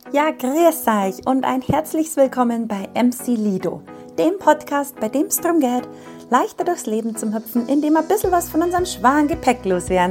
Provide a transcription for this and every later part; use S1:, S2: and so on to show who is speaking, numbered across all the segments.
S1: Ja, grüß euch und ein herzliches Willkommen bei MC Lido, dem Podcast, bei dem es darum geht, leichter durchs Leben zu hüpfen, indem wir ein bisschen was von unserem schweren Gepäck loswerden.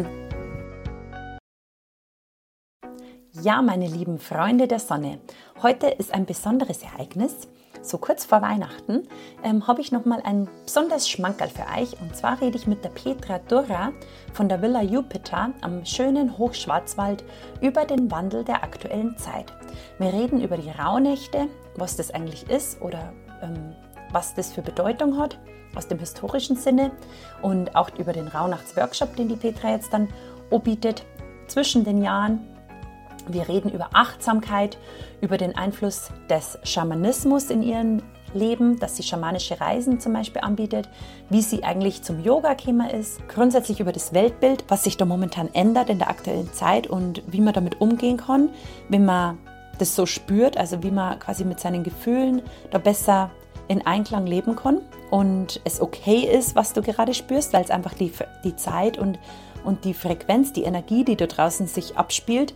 S1: Ja, meine lieben Freunde der Sonne, heute ist ein besonderes Ereignis. So kurz vor Weihnachten habe ich nochmal ein besonderes Schmankerl für euch. Und zwar rede ich mit der Petra Durra von der Villa Jupiter am schönen Hochschwarzwald über den Wandel der aktuellen Zeit. Wir reden über die Rauhnächte, was das eigentlich ist oder was das für Bedeutung hat aus dem historischen Sinne und auch über den Rauhnachtsworkshop, den die Petra jetzt dann anbietet zwischen den Jahren. Wir reden über Achtsamkeit, über den Einfluss des Schamanismus in ihrem Leben, dass sie schamanische Reisen zum Beispiel anbietet, wie sie eigentlich zum Yoga gekommen ist, grundsätzlich über das Weltbild, was sich da momentan ändert in der aktuellen Zeit und wie man damit umgehen kann, wenn man das so spürt, also wie man quasi mit seinen Gefühlen da besser in Einklang leben kann und es okay ist, was du gerade spürst, weil es einfach die Zeit und die Frequenz, die Energie, die da draußen sich abspielt,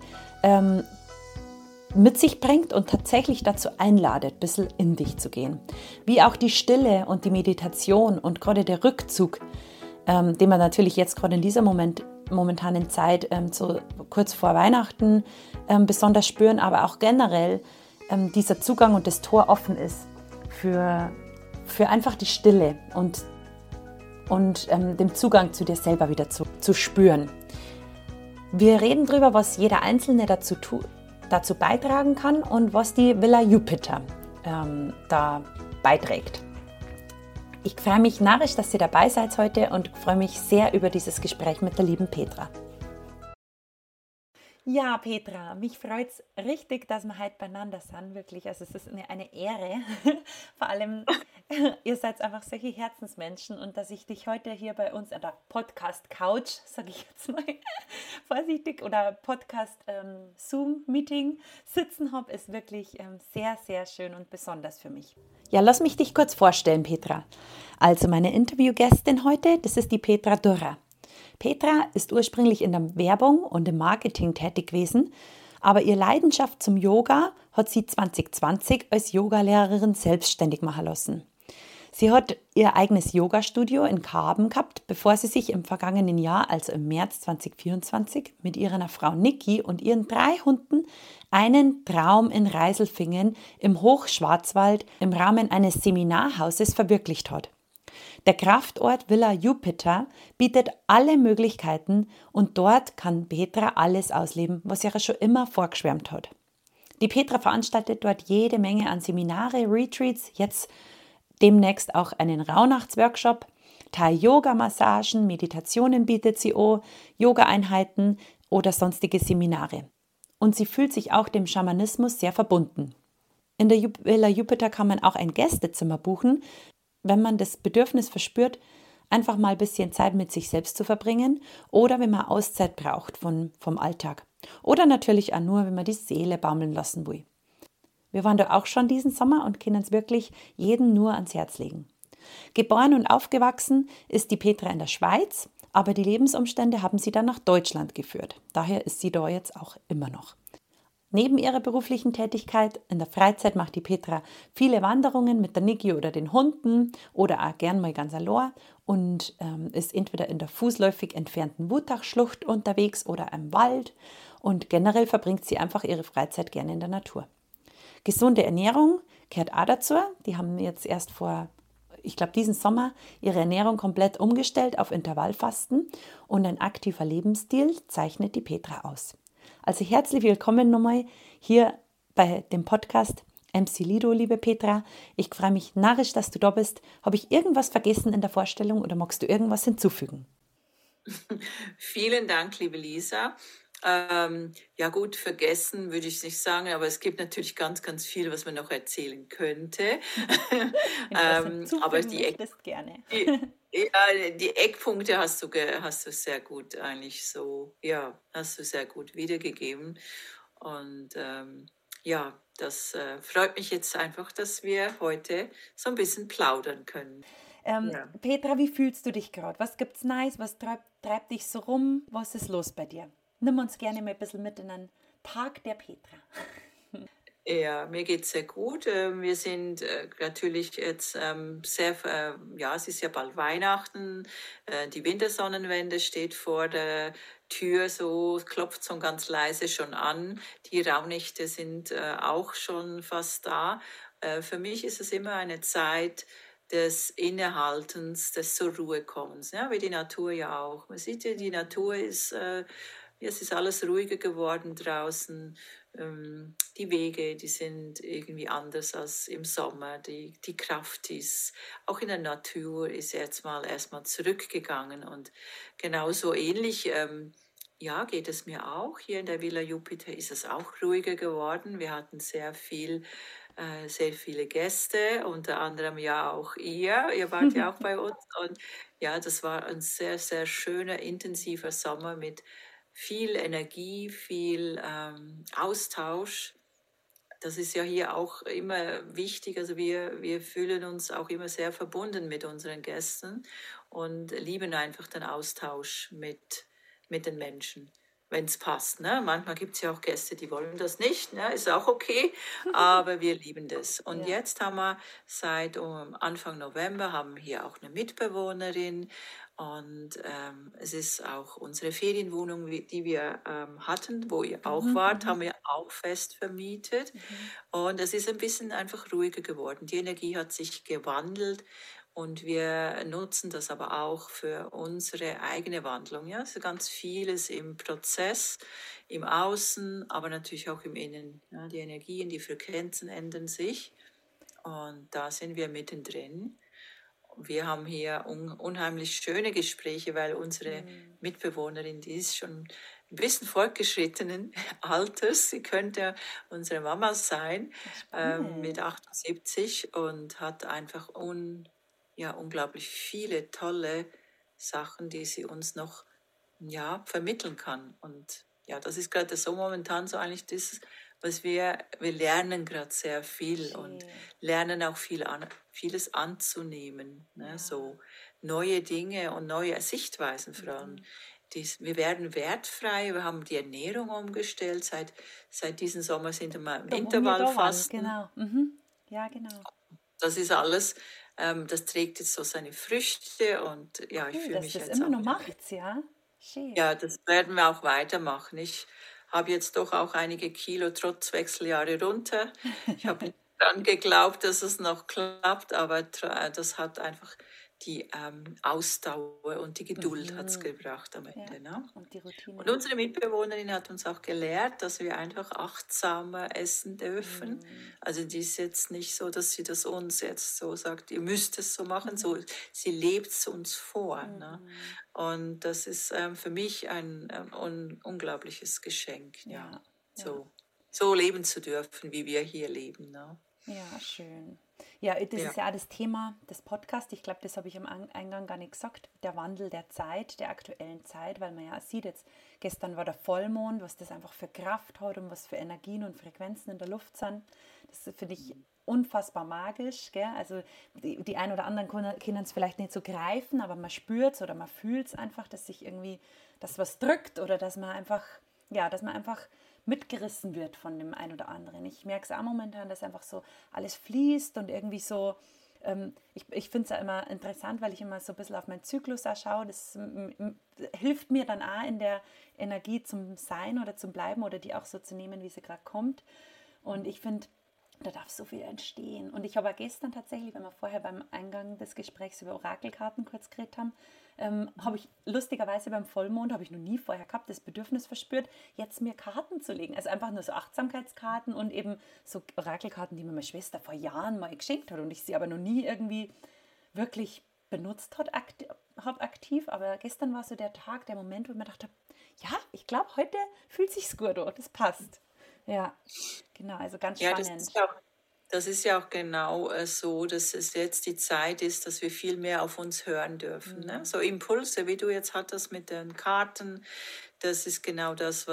S1: mit sich bringt und tatsächlich dazu einladet, ein bisschen in dich zu gehen. Wie auch die Stille und die Meditation und gerade der Rückzug, den man natürlich jetzt gerade in dieser momentanen Zeit so kurz vor Weihnachten besonders spüren, aber auch generell dieser Zugang und das Tor offen ist für einfach die Stille und den Zugang zu dir selber wieder zu spüren. Wir reden darüber, was jeder Einzelne dazu beitragen kann und was die Villa Jupiter da beiträgt. Ich freue mich narrisch, dass ihr dabei seid heute und freue mich sehr über dieses Gespräch mit der lieben Petra. Ja, Petra, mich freut es richtig, dass wir heute beieinander sind, wirklich. Also es ist eine Ehre, vor allem ihr seid einfach solche Herzensmenschen und dass ich dich heute hier bei uns an der Podcast-Couch, sage ich jetzt mal vorsichtig, oder Podcast-Zoom-Meeting sitzen habe, ist wirklich sehr, sehr schön und besonders für mich. Ja, lass mich dich kurz vorstellen, Petra. Also meine Interviewgästin heute, das ist die Petra Durra. Petra ist ursprünglich in der Werbung und im Marketing tätig gewesen, aber ihre Leidenschaft zum Yoga hat sie 2020 als Yogalehrerin selbstständig machen lassen. Sie hat ihr eigenes Yoga-Studio in Karben gehabt, bevor sie sich im vergangenen Jahr, also im März 2024, mit ihrer Frau Niki und ihren 3 Hunden einen Traum in Reiselfingen im Hochschwarzwald im Rahmen eines Seminarhauses verwirklicht hat. Der Kraftort Villa Jupiter bietet alle Möglichkeiten und dort kann Petra alles ausleben, was ihr schon immer vorgeschwärmt hat. Die Petra veranstaltet dort jede Menge an Seminare, Retreats, jetzt demnächst auch einen Rauhnachtsworkshop, Thai-Yoga-Massagen, Meditationen bietet sie an, Yoga-Einheiten oder sonstige Seminare. Und sie fühlt sich auch dem Schamanismus sehr verbunden. In der Villa Jupiter kann man auch ein Gästezimmer buchen, wenn man das Bedürfnis verspürt, einfach mal ein bisschen Zeit mit sich selbst zu verbringen oder wenn man Auszeit braucht vom Alltag. Oder natürlich auch nur, wenn man die Seele baumeln lassen will. Wir waren da auch schon diesen Sommer und können es wirklich jedem nur ans Herz legen. Geboren und aufgewachsen ist die Petra in der Schweiz, aber die Lebensumstände haben sie dann nach Deutschland geführt. Daher ist sie da jetzt auch immer noch. Neben ihrer beruflichen Tätigkeit in der Freizeit macht die Petra viele Wanderungen mit der Niki oder den Hunden oder auch gern mal ganz allein und ist entweder in der fußläufig entfernten Wutachschlucht unterwegs oder im Wald und generell verbringt sie einfach ihre Freizeit gerne in der Natur. Gesunde Ernährung gehört auch dazu. Die haben jetzt erst diesen Sommer ihre Ernährung komplett umgestellt auf Intervallfasten und ein aktiver Lebensstil zeichnet die Petra aus. Also herzlich willkommen nochmal hier bei dem Podcast MC Lido, liebe Petra. Ich freue mich narrisch, dass du da bist. Habe ich irgendwas vergessen in der Vorstellung oder magst du irgendwas hinzufügen?
S2: Vielen Dank, liebe Lisa. Ja gut, vergessen würde ich nicht sagen, aber es gibt natürlich ganz, ganz viel, was man noch erzählen könnte.
S1: Wenn du was
S2: Aber
S1: hinzufügen möchtest, gerne.
S2: die Eckpunkte hast du sehr gut eigentlich so, ja, hast du sehr gut wiedergegeben. Und ja, das freut mich jetzt einfach, dass wir heute so ein bisschen plaudern können. Ja.
S1: Petra, wie fühlst du dich gerade? Was gibt's Neues? Was treibt dich so rum? Was ist los bei dir? Nimm uns gerne mal ein bisschen mit in einen Tag der Petra.
S2: Ja, mir geht's sehr gut. Wir sind natürlich jetzt ja, es ist ja bald Weihnachten. Die Wintersonnenwende steht vor der Tür, so es klopft so ganz leise schon an. Die Rauhnächte sind auch schon fast da. Für mich ist es immer eine Zeit des Innehaltens, des zur Ruhe kommens, ja, wie die Natur ja auch. Man sieht ja, die Natur ist, ja, es ist alles ruhiger geworden draußen. Die Wege, die sind irgendwie anders als im Sommer. Die Kraft ist, auch in der Natur, ist jetzt mal erstmal zurückgegangen. Und genauso ähnlich, ja, geht es mir auch. Hier in der Villa Jupiter ist es auch ruhiger geworden. Wir hatten sehr viele Gäste, unter anderem ja auch ihr. Ihr wart ja auch bei uns. Und ja, das war ein sehr, sehr schöner, intensiver Sommer mit viel Energie, viel Austausch. Das ist ja hier auch immer wichtig. Also wir fühlen uns auch immer sehr verbunden mit unseren Gästen und lieben einfach den Austausch mit den Menschen, wenn es passt. Ne? Manchmal gibt es ja auch Gäste, die wollen das nicht. Ne? Ist auch okay, aber wir lieben das. Und
S1: Ja.
S2: jetzt haben wir seit Anfang November haben wir hier auch eine Mitbewohnerin. Und es ist auch unsere Ferienwohnung, die wir hatten, wo ihr auch wart, haben wir auch fest vermietet. Und es ist ein bisschen einfach ruhiger geworden. Die Energie hat sich gewandelt und wir nutzen das aber auch für unsere eigene Wandlung. Ja, also ganz vieles im Prozess, im Außen, aber natürlich auch im Innen. Ja, die Energien, die Frequenzen ändern sich und da sind wir mittendrin. Wir haben hier unheimlich schöne Gespräche, weil unsere Mitbewohnerin, die ist schon ein bisschen fortgeschrittenen Alters. Sie könnte unsere Mama sein, mit
S1: Spannend.
S2: 78 und hat einfach ja, unglaublich viele tolle Sachen, die sie uns noch ja, vermitteln kann. Und ja, das ist gerade so momentan so eigentlich das, was wir lernen gerade sehr viel und
S1: Schön.
S2: lernen auch vieles anzunehmen. Ne?
S1: Ja.
S2: So neue Dinge und neue Sichtweisen vor allem. Wir werden wertfrei, wir haben die Ernährung umgestellt. Seit diesem Sommer sind wir im
S1: Da, wo wir da waren,
S2: Intervallfasten.
S1: genau. Ja, genau.
S2: Das ist alles, das trägt jetzt so seine Früchte und ja, ich
S1: Cool,
S2: fühle
S1: dass
S2: mich
S1: das
S2: jetzt
S1: immer
S2: auch
S1: noch
S2: wieder.
S1: macht, ja. Schön.
S2: Ja, das werden wir auch weitermachen. Ich habe jetzt doch auch einige Kilo trotz Wechseljahre runter. Ich habe nicht dran geglaubt, dass es noch klappt, aber das hat einfach die Ausdauer und die Geduld hat's gebracht am
S1: Ja.
S2: Ende. Ne?
S1: Und die
S2: Und
S1: Routine.
S2: unsere Mitbewohnerin hat uns auch gelehrt, dass wir einfach achtsamer essen dürfen. Also die ist jetzt nicht so, dass sie das uns jetzt so sagt, ihr müsst es so machen. So, sie lebt es uns vor. Ne? Und das ist für mich ein unglaubliches Geschenk, ja,
S1: Ja, ja.
S2: so leben zu dürfen, wie wir hier leben. Ne?
S1: Ja, schön. Ja, das
S2: Ja.
S1: ist ja auch das Thema des Podcasts. Ich glaube, das habe ich am Eingang gar nicht gesagt. Der Wandel der Zeit, der aktuellen Zeit, weil man ja sieht, jetzt gestern war der Vollmond, was das einfach für Kraft hat und was für Energien und Frequenzen in der Luft sind. Das finde ich unfassbar magisch. Gell? Also die einen oder anderen können es vielleicht nicht so greifen, aber man spürt es oder man fühlt es einfach, dass sich irgendwie das was drückt oder dass man einfach, ja, dass man einfach mitgerissen wird von dem einen oder anderen. Ich merke es auch momentan, dass einfach so alles fließt und irgendwie so, ich finde es ja immer interessant, weil ich immer so ein bisschen auf meinen Zyklus auch schaue. Das hilft mir dann auch in der Energie zum Sein oder zum Bleiben oder die auch so zu nehmen, wie sie gerade kommt. Und ich finde, da darf so viel entstehen. Und ich habe auch gestern tatsächlich, wenn wir vorher beim Eingang des Gesprächs über Orakelkarten kurz geredet haben, habe ich lustigerweise beim Vollmond, habe ich noch nie vorher gehabt, das Bedürfnis verspürt, jetzt mir Karten zu legen. Also einfach nur so Achtsamkeitskarten und eben so Orakelkarten, die mir meine Schwester vor Jahren mal geschenkt hat und ich sie aber noch nie irgendwie wirklich benutzt habe aktiv. Aber gestern war so der Tag, der Moment, wo ich mir dachte, ja, ich glaube, heute fühlt sich's gut an, das passt. Ja, genau, also ganz
S2: Ja,
S1: spannend.
S2: das ist ja auch genau so, dass es jetzt die Zeit ist, dass wir viel mehr auf uns hören dürfen. Ne? So Impulse, wie du jetzt hattest mit den Karten, das ist genau das,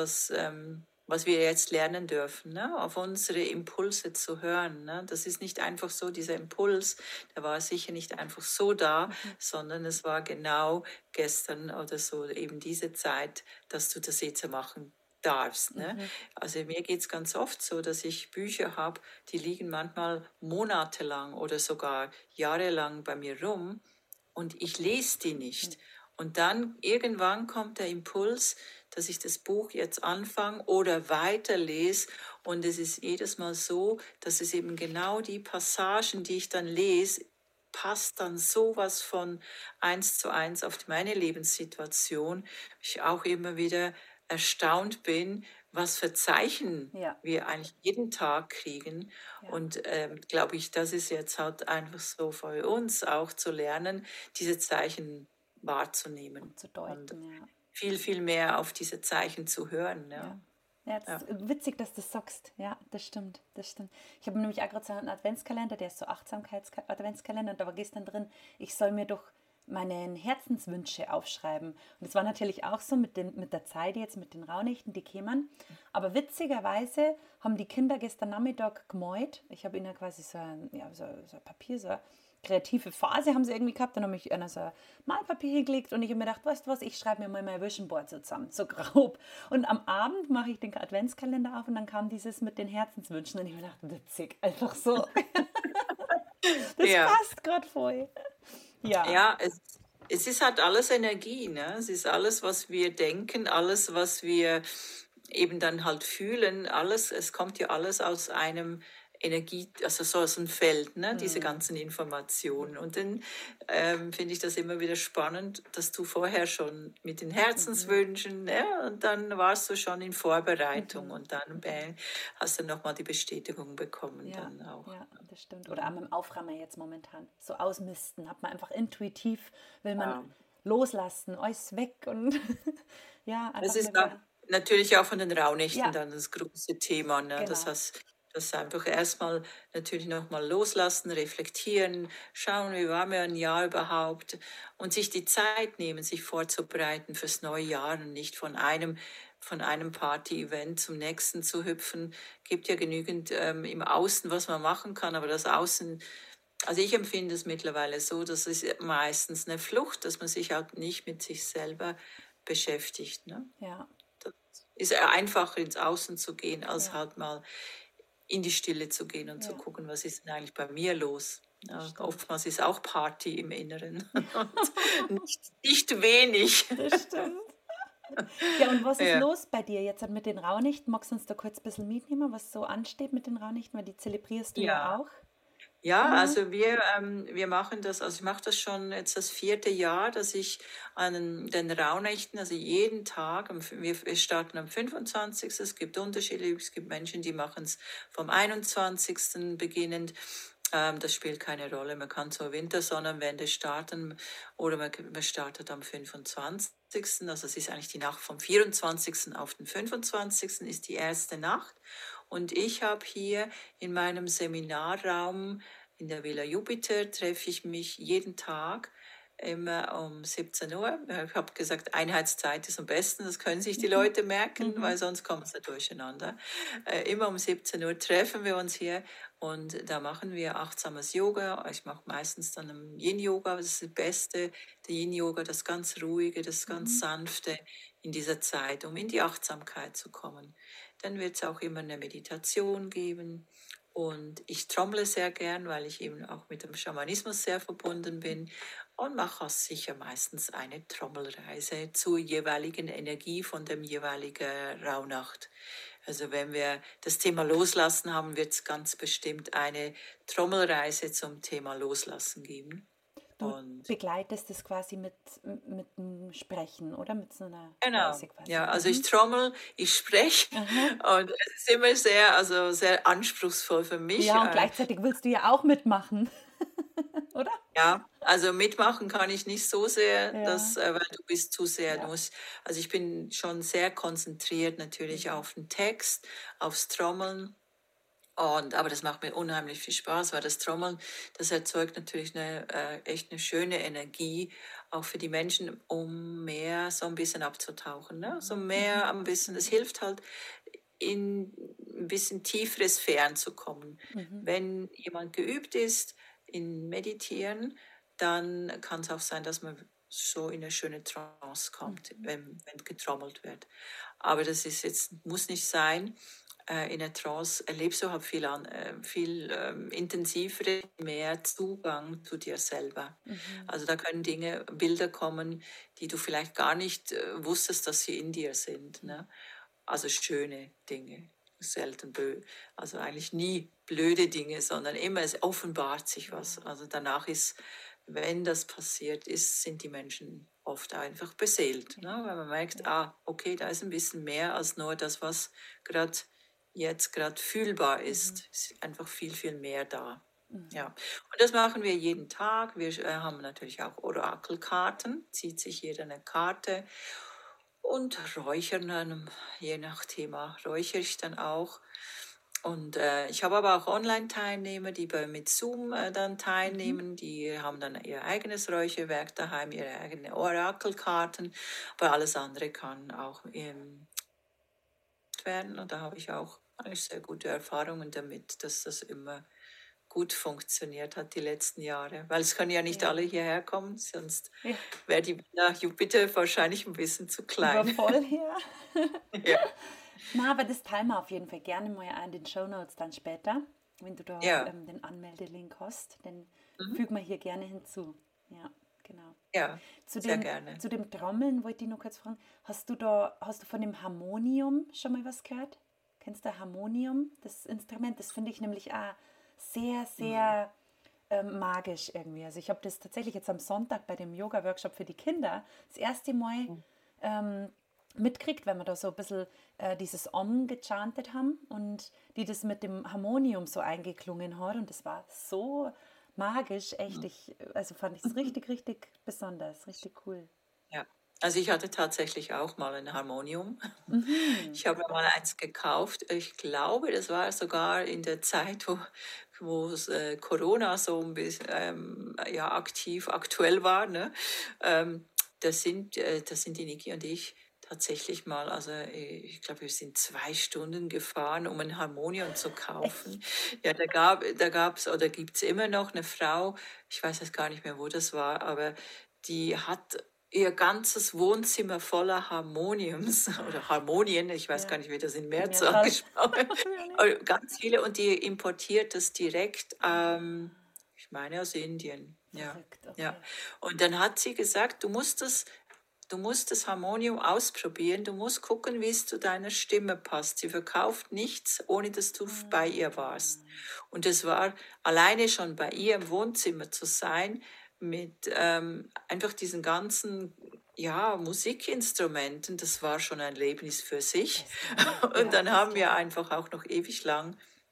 S2: was wir jetzt lernen dürfen, ne? Auf unsere Impulse zu hören. Ne? Das ist nicht einfach so, dieser Impuls, der war sicher nicht einfach so da, sondern es war genau gestern oder so eben diese Zeit, dass du das jetzt machen darfst. Ne? Also mir geht es ganz oft so, dass ich Bücher habe, die liegen manchmal monatelang oder sogar jahrelang bei mir rum und ich lese die nicht. Und dann irgendwann kommt der Impuls, dass ich das Buch jetzt anfange oder weiterlese. Und es ist jedes Mal so, dass es eben genau die Passagen, die ich dann lese, passt dann sowas von 1:1 auf meine Lebenssituation. Ich auch immer wieder erstaunt bin, was für Zeichen
S1: Ja,
S2: wir eigentlich jeden Tag kriegen.
S1: ja,
S2: Und glaube ich, das ist jetzt halt einfach so für uns auch zu lernen, diese Zeichen wahrzunehmen
S1: und zu
S2: und
S1: deuten, ja.
S2: viel, viel mehr auf diese Zeichen zu hören.
S1: Ja.
S2: Ja,
S1: Ja, das
S2: ja.
S1: ist witzig, dass du das sagst. Ja, das stimmt, das stimmt. Ich habe nämlich auch gerade so einen Adventskalender, der ist so Achtsamkeits-Adventskalender und da war gestern drin, ich soll mir doch meine Herzenswünsche aufschreiben. Und es war natürlich auch so mit der Zeit jetzt, mit den Rauhnächten, die kämen. Aber witzigerweise haben die Kinder gestern Nachmittag gemalt. Ich habe ihnen quasi so ein Papier, so eine kreative Phase haben sie irgendwie gehabt. Dann habe ich einer so ein Malpapier hingelegt und ich habe mir gedacht, weißt du was, ich schreibe mir mal mein Vision Board so zusammen, so grob. Und am Abend mache ich den Adventskalender auf und dann kam dieses mit den Herzenswünschen und ich habe mir gedacht, witzig, einfach so. Das
S2: Ja.
S1: passt gerade voll. Ja,
S2: Ja, es ist halt alles Energie, ne? Es ist alles, was wir denken, alles, was wir eben dann halt fühlen, alles, es kommt ja alles aus einem Energie, also so aus einem Feld, ne? Diese ganzen Informationen. Und dann finde ich das immer wieder spannend, dass du vorher schon mit den Herzenswünschen, ja, und dann warst du schon in Vorbereitung und dann bang, hast du nochmal die Bestätigung bekommen
S1: ja,
S2: dann auch.
S1: ja, das stimmt. Oder auch mit dem Aufräumen jetzt momentan. So ausmisten, hat man einfach intuitiv, will man
S2: Ja.
S1: loslassen, alles weg und ja,
S2: Das
S1: einfach
S2: ist
S1: mal wieder.
S2: natürlich auch von den Rauhnächten
S1: Ja,
S2: dann das große Thema. Ne? Das
S1: genau.
S2: heißt, das einfach erstmal natürlich nochmal loslassen, reflektieren, schauen, wie war mir ein Jahr überhaupt und sich die Zeit nehmen, sich vorzubereiten fürs neue Jahr und nicht von einem Party-Event zum nächsten zu hüpfen. Gibt ja genügend im Außen, was man machen kann, aber das Außen, also ich empfinde es mittlerweile so, dass es meistens eine Flucht, dass man sich halt nicht mit sich selber beschäftigt. Ne?
S1: Ja,
S2: Das ist einfacher, ins Außen zu gehen, als
S1: ja,
S2: halt mal in die Stille zu gehen und zu
S1: ja,
S2: gucken, was ist denn eigentlich bei mir los.
S1: das
S2: Ja,
S1: stimmt.
S2: oftmals ist auch Party im Inneren und nicht wenig.
S1: Das stimmt. Ja, und was ist
S2: Ja.
S1: los bei dir jetzt mit den Rauhnächten? Magst du uns da kurz ein bisschen mitnehmen, was so ansteht mit den Rauhnächten? Weil die zelebrierst du ja
S2: Ja.
S1: auch
S2: Ja,
S1: immer.
S2: also wir machen das, also ich mache das schon jetzt das 4. Jahr, dass ich an den Rauhnächten, also jeden Tag, wir starten am 25. Es gibt Unterschiede, es gibt Menschen, die machen es vom 21. beginnend. Das spielt keine Rolle. Man kann zur Wintersonnenwende starten oder man startet am 25. Also es ist eigentlich die Nacht vom 24. auf den 25. ist die erste Nacht. Und ich habe hier in meinem Seminarraum in der Villa Jupiter treffe ich mich jeden Tag immer um 17 Uhr. Ich habe gesagt, Einheitszeit ist am besten, das können sich die Leute merken, weil sonst kommt es ja durcheinander. Immer um 17 Uhr treffen wir uns hier und da machen wir achtsames Yoga. Ich mache meistens dann ein Yin-Yoga, das ist das Beste. Der Yin-Yoga, das ganz Ruhige, das ganz Sanfte in dieser Zeit, um in die Achtsamkeit zu kommen. Dann wird es auch immer eine Meditation geben. Und ich trommle sehr gern, weil ich eben auch mit dem Schamanismus sehr verbunden bin und mache auch sicher meistens eine Trommelreise zur jeweiligen Energie von dem jeweiligen Rauhnacht. Also wenn wir das Thema Loslassen haben, wird es ganz bestimmt eine Trommelreise zum Thema Loslassen geben.
S1: Du
S2: Und
S1: begleitest es quasi mit dem Sprechen, oder? Mit so einer
S2: genau,
S1: Reise quasi.
S2: ja, also ich trommel, ich spreche und es ist immer sehr, also sehr anspruchsvoll für mich.
S1: Ja, und gleichzeitig willst du ja auch mitmachen, oder?
S2: Ja, also mitmachen kann ich nicht so sehr,
S1: Ja,
S2: weil du bist zu sehr,
S1: ja.
S2: also ich bin schon sehr konzentriert natürlich auf den Text, aufs Trommeln. Aber das macht mir unheimlich viel Spaß, weil das Trommeln, das erzeugt natürlich echt eine schöne Energie, auch für die Menschen, um mehr so ein bisschen abzutauchen. Ne? So mehr ein bisschen, das hilft halt, in ein bisschen tieferes Sphären zu kommen. Wenn jemand geübt ist in Meditieren, dann kann es auch sein, dass man so in eine schöne Trance kommt, wenn getrommelt wird. Aber das ist jetzt, muss nicht sein. In der Trance erlebst du halt viel intensivere, mehr Zugang zu dir selber.
S1: Mhm.
S2: Also da können Bilder kommen, die du vielleicht gar nicht wusstest, dass sie in dir sind. Ne? Also schöne Dinge, selten also eigentlich nie blöde Dinge, sondern immer es offenbart sich was. Also danach ist, wenn das passiert ist, sind die Menschen oft einfach beseelt, ne? Weil man merkt, okay, da ist ein bisschen mehr als nur das, was gerade jetzt gerade fühlbar ist. Es ist einfach viel, viel mehr da. Ja, und das machen wir jeden Tag. Wir haben natürlich auch Orakelkarten, zieht sich jeder eine Karte und räuchern dann, je nach Thema, räuchere ich dann auch. Und ich habe aber auch Online-Teilnehmer, die mit Zoom dann teilnehmen. Die haben dann ihr eigenes Räucherwerk daheim, ihre eigenen Orakelkarten. Aber alles andere kann auch werden. Und da habe ich auch eigentlich sehr gute Erfahrungen damit, dass das immer gut funktioniert hat die letzten Jahre. Weil es können ja nicht alle hierher kommen, sonst
S1: Ja.
S2: wäre die Villa Jupiter wahrscheinlich ein bisschen zu klein.
S1: Übervoll hier.
S2: Ja,
S1: Na, aber das teilen wir auf jeden Fall gerne mal in den Shownotes dann später, wenn du da
S2: ja,
S1: den Anmeldelink hast, den
S2: mhm.
S1: fügen wir hier gerne hinzu. Ja, genau.
S2: Ja,
S1: Zu
S2: sehr
S1: dem,
S2: gerne.
S1: zu dem Trommeln wollte ich noch kurz fragen, hast du von dem Harmonium schon mal was gehört? Kennst du Harmonium, das Instrument? Das finde ich nämlich auch sehr,
S2: Mhm.
S1: sehr magisch irgendwie. Also ich habe das tatsächlich jetzt am Sonntag bei dem Yoga-Workshop für die Kinder das erste Mal ähm, mitkriegt, wenn wir da so ein bisschen dieses Om gechantet haben und die das mit dem Harmonium so eingeklungen hat und das war so magisch, echt. Also fand ich es richtig, richtig besonders, richtig cool.
S2: Ja. Also ich hatte tatsächlich auch mal ein Harmonium.
S1: Mhm.
S2: Ich habe mir mal eins gekauft. Ich glaube, das war sogar in der Zeit, wo Corona so ein bisschen ja, aktuell war. Ne? Das sind die Niki und ich tatsächlich mal, also ich glaube, wir sind 2 Stunden gefahren, um ein Harmonium zu kaufen.
S1: Echt?
S2: Ja, da gab's oder gibt's immer noch eine Frau, ich weiß jetzt gar nicht mehr, wo das war, aber die hat ihr ganzes Wohnzimmer voller Harmoniums oder Harmonien, ich weiß gar
S1: Ja,
S2: nicht, wie das in
S1: die
S2: Mehrzahl
S1: Mehrzahl.
S2: gesprochen,
S1: Ja, nicht.
S2: ganz viele und die importiert das direkt, ich meine aus Indien, ja,
S1: Verrückt,
S2: ja.
S1: okay.
S2: Und dann hat sie gesagt, du musst das Harmonium ausprobieren, du musst gucken, wie es zu deiner Stimme passt. Sie verkauft nichts, ohne dass du bei ihr warst. Und es war alleine schon bei ihr im Wohnzimmer zu sein, mit einfach diesen ganzen ja, Musikinstrumenten, das war schon ein Erlebnis für sich.
S1: Das glaube ich.
S2: Und
S1: Ja,
S2: dann
S1: das
S2: haben wir
S1: glaube ich.
S2: einfach auch noch ewig lang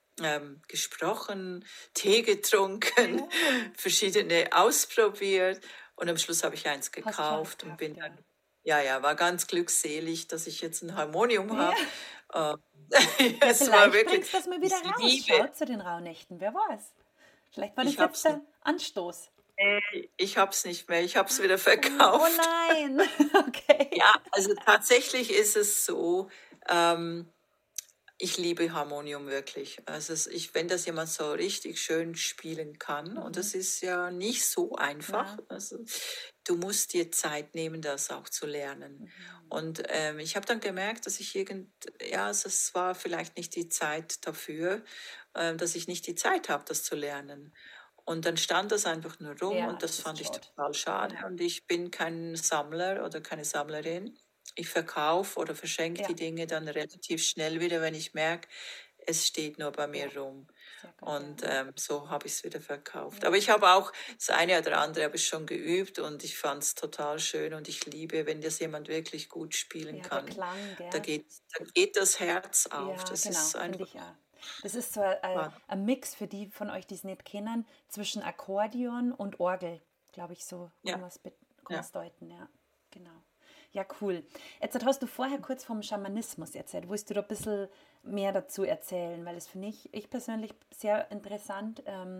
S2: gesprochen, Tee getrunken,
S1: Ja,
S2: verschiedene ausprobiert und am Schluss habe ich eins
S1: hast schon
S2: gekauft und
S1: gekauft,
S2: bin
S1: ja.
S2: dann, ja, ja, war ganz glücksselig, dass ich jetzt ein Harmonium
S1: Ja,
S2: habe. Äh,
S1: ja,
S2: es war
S1: vielleicht
S2: wirklich,
S1: bringst du das mal wieder
S2: ich
S1: raus.
S2: liebe,
S1: Schau zu den Rauhnächten, wer weiß. Vielleicht war das
S2: ich
S1: jetzt
S2: hab's,
S1: der Anstoß.
S2: ich hab's nicht mehr, ich habe es wieder
S1: Oh
S2: verkauft.
S1: nein, okay.
S2: Ja, also tatsächlich ist es so, ähm, ich liebe Harmonium wirklich. Also wenn das jemand so richtig schön spielen kann, und das ist ja nicht so einfach,
S1: Na,
S2: also du musst dir Zeit nehmen, das auch zu lernen. Und ich habe dann gemerkt, dass ja, es war vielleicht nicht die Zeit dafür, dass ich nicht die Zeit habe, das zu lernen. Und dann stand das einfach nur rum
S1: ja,
S2: und das
S1: das ist
S2: fand ich
S1: schade.
S2: total schade.
S1: Ja,
S2: Und ich bin kein Sammler oder keine Sammlerin. Ich verkaufe oder verschenke die
S1: ja,
S2: Dinge dann relativ schnell wieder, wenn ich merke, es steht nur bei
S1: ja.
S2: mir rum.
S1: Sehr gut, ja.
S2: Und so habe ich es wieder verkauft. Aber
S1: Ja,
S2: ich habe auch das eine oder andere habe ich schon geübt und ich fand es total schön und ich liebe, wenn das jemand wirklich gut spielen
S1: ja, der
S2: kann.
S1: Klang,
S2: Da
S1: gell?
S2: geht, da geht das Herz auf.
S1: Ja,
S2: Das
S1: genau,
S2: ist
S1: finde
S2: einfach
S1: ich auch. Das ist so ein Mix für die von euch, die es nicht kennen, zwischen Akkordeon und Orgel, glaube ich, so
S2: ja,
S1: kann man
S2: ja.
S1: es deuten, ja, genau. Ja, cool. Jetzt hast du vorher kurz vom Schamanismus erzählt. Willst du da ein bisschen mehr dazu erzählen? Weil das finde ich persönlich sehr interessant,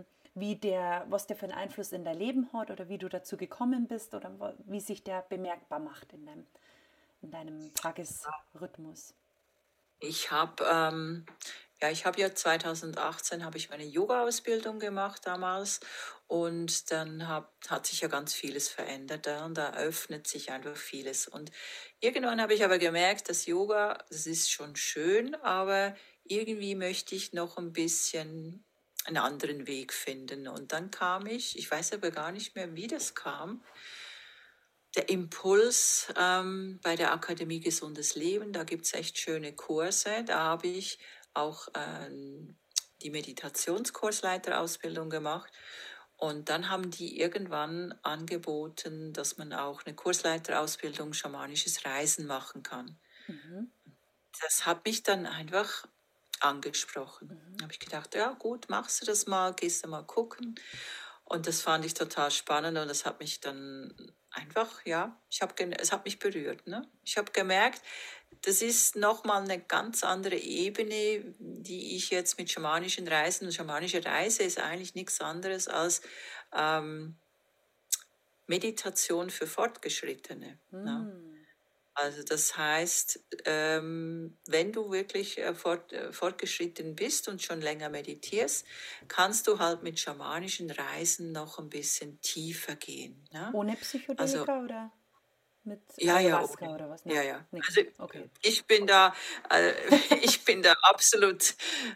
S1: was der für einen Einfluss in dein Leben hat oder wie du dazu gekommen bist oder wie sich der bemerkbar macht in deinem Tagesrhythmus.
S2: Ich habe ja 2018 habe ich meine Yoga-Ausbildung gemacht damals und dann hat sich ja ganz vieles verändert, und da öffnet sich einfach vieles. Und irgendwann habe ich aber gemerkt, dass Yoga, das ist schon schön, aber irgendwie möchte ich noch ein bisschen einen anderen Weg finden. Und dann kam ich weiß aber gar nicht mehr, wie das kam, der Impuls bei der Akademie Gesundes Leben. Da gibt es echt schöne Kurse. Da habe ich auch die Meditationskursleiterausbildung gemacht. Und dann haben die irgendwann angeboten, dass man auch eine Kursleiterausbildung schamanisches Reisen machen kann.
S1: Mhm.
S2: Das hat mich dann einfach angesprochen. Da
S1: Mhm.
S2: habe ich gedacht, ja gut, machst du das mal, gehst du mal gucken. Und das fand ich total spannend und das hat mich dann einfach, ja, es hat mich berührt. Ne? Ich habe gemerkt, das ist nochmal eine ganz andere Ebene, die ich jetzt mit schamanischen Reisen, und schamanische Reise ist eigentlich nichts anderes als ähm, Meditation für Fortgeschrittene. Ne?
S1: Mhm.
S2: Also das heißt, wenn du wirklich fortgeschritten bist und schon länger meditierst, kannst du halt mit schamanischen Reisen noch ein bisschen tiefer gehen. Ne?
S1: Ohne
S2: Also
S1: Psychedelika oder mit
S2: ja, ja,
S1: Ayahuasca
S2: ohne.
S1: oder was?
S2: Ja,
S1: Nein,
S2: ja.
S1: nix.
S2: Also
S1: Okay.
S2: ich bin da, äh, ich bin da absolut,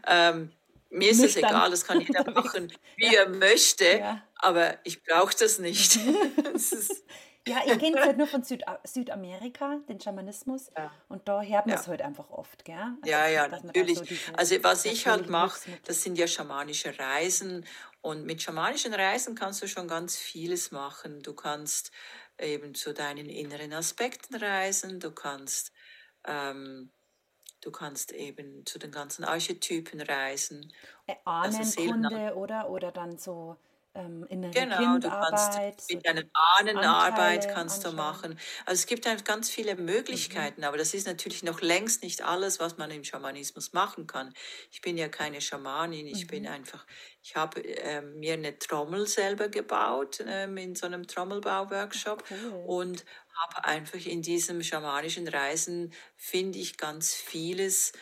S2: mir ist das
S1: Nüchtern
S2: egal, das kann jeder
S1: unterwegs.
S2: machen, wie
S1: Ja,
S2: er möchte,
S1: ja.
S2: aber ich brauche das nicht.
S1: Mhm.
S2: Es ist,
S1: Ja, ich kenne es halt nur von Südamerika, den Schamanismus.
S2: ja,
S1: Und da hört man es
S2: ja.
S1: halt einfach oft, gell? Also,
S2: Ja, ja,
S1: dass man da
S2: natürlich.
S1: so diese
S2: Also was ich halt
S1: natürlichen
S2: mache,
S1: Hilfsmittel.
S2: das sind ja schamanische Reisen. Und mit schamanischen Reisen kannst du schon ganz vieles machen. Du kannst eben zu deinen inneren Aspekten reisen. Ähm, du kannst eben zu den ganzen Archetypen reisen. Also Seelen.
S1: Ahnenkunde, oder? Oder dann so innere
S2: Genau, du kannst
S1: Kindarbeit, so
S2: mit deiner
S1: die
S2: Ahnenarbeit
S1: Anteile
S2: kannst du
S1: anschauen.
S2: machen. Also es gibt halt ganz viele
S1: Mhm.
S2: Möglichkeiten, aber das ist natürlich noch längst nicht alles, was man im Schamanismus machen kann. Ich bin ja keine Schamanin,
S1: Mhm.
S2: ich habe mir eine Trommel selber gebaut in so einem
S1: Ach,
S2: Trommelbau-Workshop
S1: cool.
S2: und habe einfach in diesem schamanischen Reisen finde ich ganz vieles,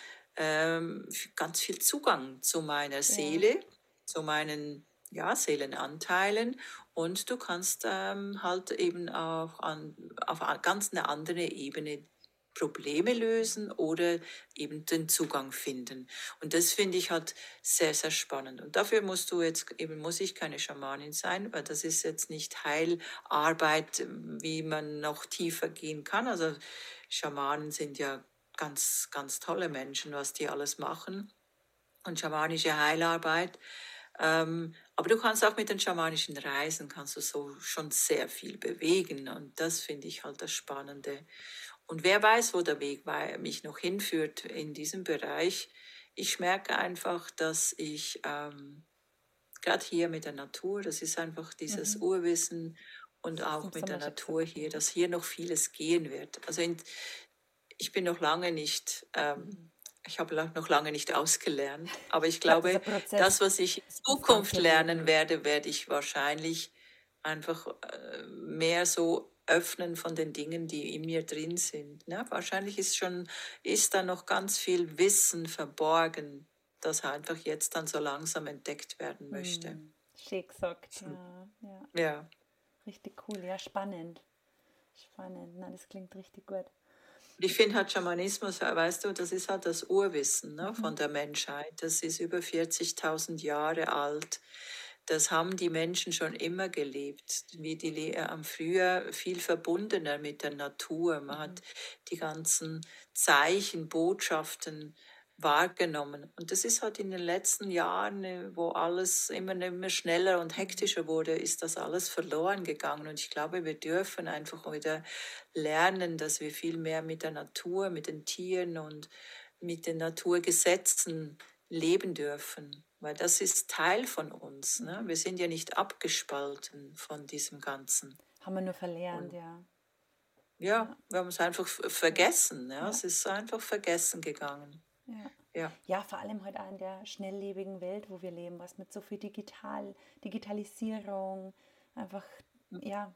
S2: ganz viel Zugang zu meiner
S1: Ja.
S2: Seele, zu meinen Seelenanteilen und du kannst halt eben auch auf ganz eine andere Ebene Probleme lösen oder eben den Zugang finden. Und das finde ich halt sehr, sehr spannend. Und dafür muss ich keine Schamanin sein, weil das ist jetzt nicht Heilarbeit, wie man noch tiefer gehen kann. Also Schamanen sind ja ganz, ganz tolle Menschen, was die alles machen. Und schamanische Heilarbeit, aber du kannst auch mit den schamanischen Reisen, kannst du so schon sehr viel bewegen und das finde ich halt das Spannende. Und wer weiß, wo der Weg mich noch hinführt in diesem Bereich. Ich merke einfach, dass ich gerade hier mit der Natur, das ist einfach dieses
S1: Mhm.
S2: Urwissen und auch
S1: Das
S2: mit
S1: haben
S2: der
S1: wir schon
S2: Natur
S1: gesagt,
S2: hier,
S1: ja.
S2: dass hier noch vieles gehen wird. Ich bin noch lange nicht,
S1: Mhm.
S2: ich habe noch lange nicht ausgelernt, aber ich
S1: Ich glaube, das ist
S2: glaube,
S1: ein Prozess,
S2: das, was ich in
S1: das
S2: Zukunft
S1: ganze
S2: lernen
S1: Leben.
S2: werde, werde ich wahrscheinlich einfach mehr so öffnen von den Dingen, die in mir drin sind. Ne? Wahrscheinlich ist da noch ganz viel Wissen verborgen, das einfach jetzt dann so langsam entdeckt werden möchte.
S1: Hm. Schick gesagt, ja. Ja.
S2: Ja.
S1: Richtig cool, ja, spannend. Spannend, na, das klingt richtig gut.
S2: Ich finde halt Schamanismus, weißt du, das ist halt das Urwissen, ne,
S1: Mhm.
S2: von der Menschheit. Das ist über 40.000 Jahre alt. Das haben die Menschen schon immer gelebt. Am Frühjahr viel verbundener mit der Natur. Man
S1: Mhm.
S2: hat die ganzen Zeichen, Botschaften wahrgenommen. Und das ist halt in den letzten Jahren, wo alles immer schneller und
S1: Mhm.
S2: hektischer wurde, ist das alles verloren gegangen. Und ich glaube, wir dürfen einfach wieder lernen, dass wir viel mehr mit der Natur, mit den Tieren und mit den Naturgesetzen leben dürfen. Weil das ist Teil von uns. Ne?
S1: Mhm.
S2: Wir sind ja nicht abgespalten von diesem Ganzen.
S1: Haben wir nur verlernt,
S2: Und
S1: ja.
S2: ja,
S1: Ja,
S2: wir haben es einfach
S1: ja,
S2: vergessen. Ja?
S1: ja,
S2: Es ist einfach vergessen gegangen.
S1: ja.
S2: Ja.
S1: Ja, vor allem heute auch in der schnelllebigen Welt, wo wir leben, was mit so viel Digitalisierung, einfach, ja,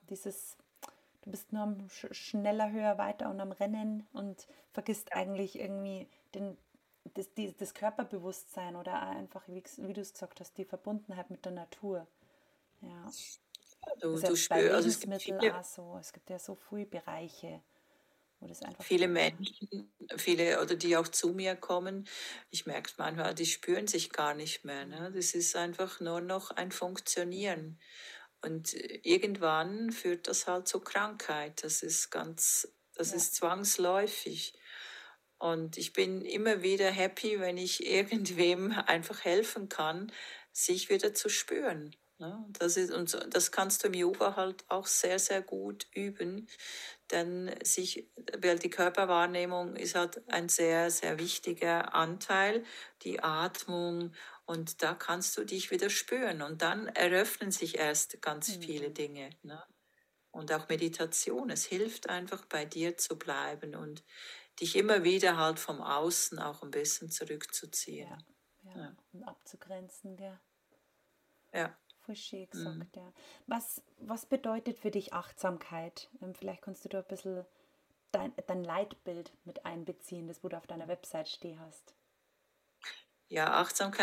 S1: du bist nur am schneller, höher, weiter und am Rennen und vergisst eigentlich irgendwie das Körperbewusstsein oder auch einfach, wie du es gesagt hast, die Verbundenheit mit der Natur. Ja. Das ist ja
S2: Du
S1: bei
S2: spürst, also es gibt
S1: Lebensmitteln auch so. Es gibt ja so viele Bereiche, wo das einfach,
S2: viele Menschen, viele oder die auch zu mir kommen, ich merke es manchmal, die spüren sich gar nicht mehr. Ne? Das ist einfach nur noch ein Funktionieren. Und irgendwann führt das halt zur Krankheit. Das
S1: ja,
S2: ist zwangsläufig. Und ich bin immer wieder happy, wenn ich irgendwem einfach helfen kann, sich wieder zu spüren. Ne? Und das kannst du im Yoga halt auch sehr, sehr gut üben, weil die Körperwahrnehmung ist halt ein sehr, sehr wichtiger Anteil, die Atmung, und da kannst du dich wieder spüren und dann eröffnen sich erst ganz viele Dinge. Ne? Und auch Meditation, es hilft einfach bei dir zu bleiben und dich immer wieder halt vom Außen auch ein bisschen zurückzuziehen. Ja,
S1: und abzugrenzen, gell?
S2: ja.
S1: Voll schön
S2: Mhm.
S1: gesagt, ja. Was bedeutet für dich Achtsamkeit? Vielleicht kannst du da ein bisschen dein Leitbild mit einbeziehen, das wo du auf deiner Website stehen hast.
S2: Ja,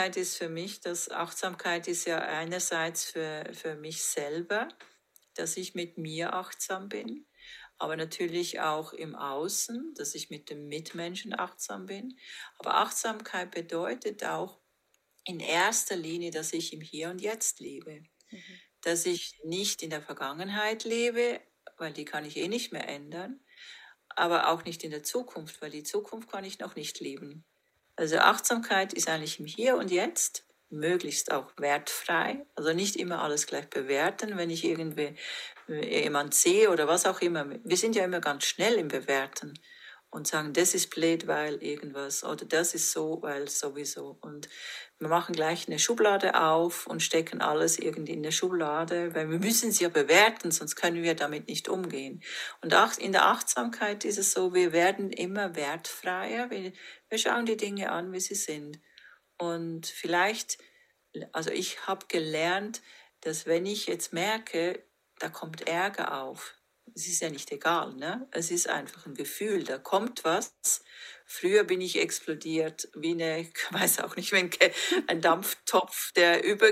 S2: Achtsamkeit ist ja einerseits für mich selber, dass ich mit mir achtsam bin, aber natürlich auch im Außen, dass ich mit dem Mitmenschen achtsam bin. Aber Achtsamkeit bedeutet auch in erster Linie, dass ich im Hier und Jetzt lebe, dass ich nicht in der Vergangenheit lebe, weil die kann ich eh nicht mehr ändern, aber auch nicht in der Zukunft, weil die Zukunft kann ich noch nicht leben. Also Achtsamkeit ist eigentlich im Hier und Jetzt, möglichst auch wertfrei. Also nicht immer alles gleich bewerten, wenn ich irgendwie jemand sehe oder was auch immer. Wir sind ja immer ganz schnell im Bewerten und sagen, das ist blöd, weil irgendwas oder das ist so, weil sowieso. Und wir machen gleich eine Schublade auf und stecken alles irgendwie in eine Schublade, weil wir müssen sie ja bewerten, sonst können wir damit nicht umgehen. Und auch in der Achtsamkeit ist es so, wir werden immer wertfreier, wir schauen die Dinge an, wie sie sind. Und vielleicht, also ich habe gelernt, dass wenn ich jetzt merke, da kommt Ärger auf, es ist ja nicht egal, ne? Es ist einfach ein Gefühl, da kommt was. Früher bin ich explodiert wie ich weiß auch nicht, ein Dampftopf, der über...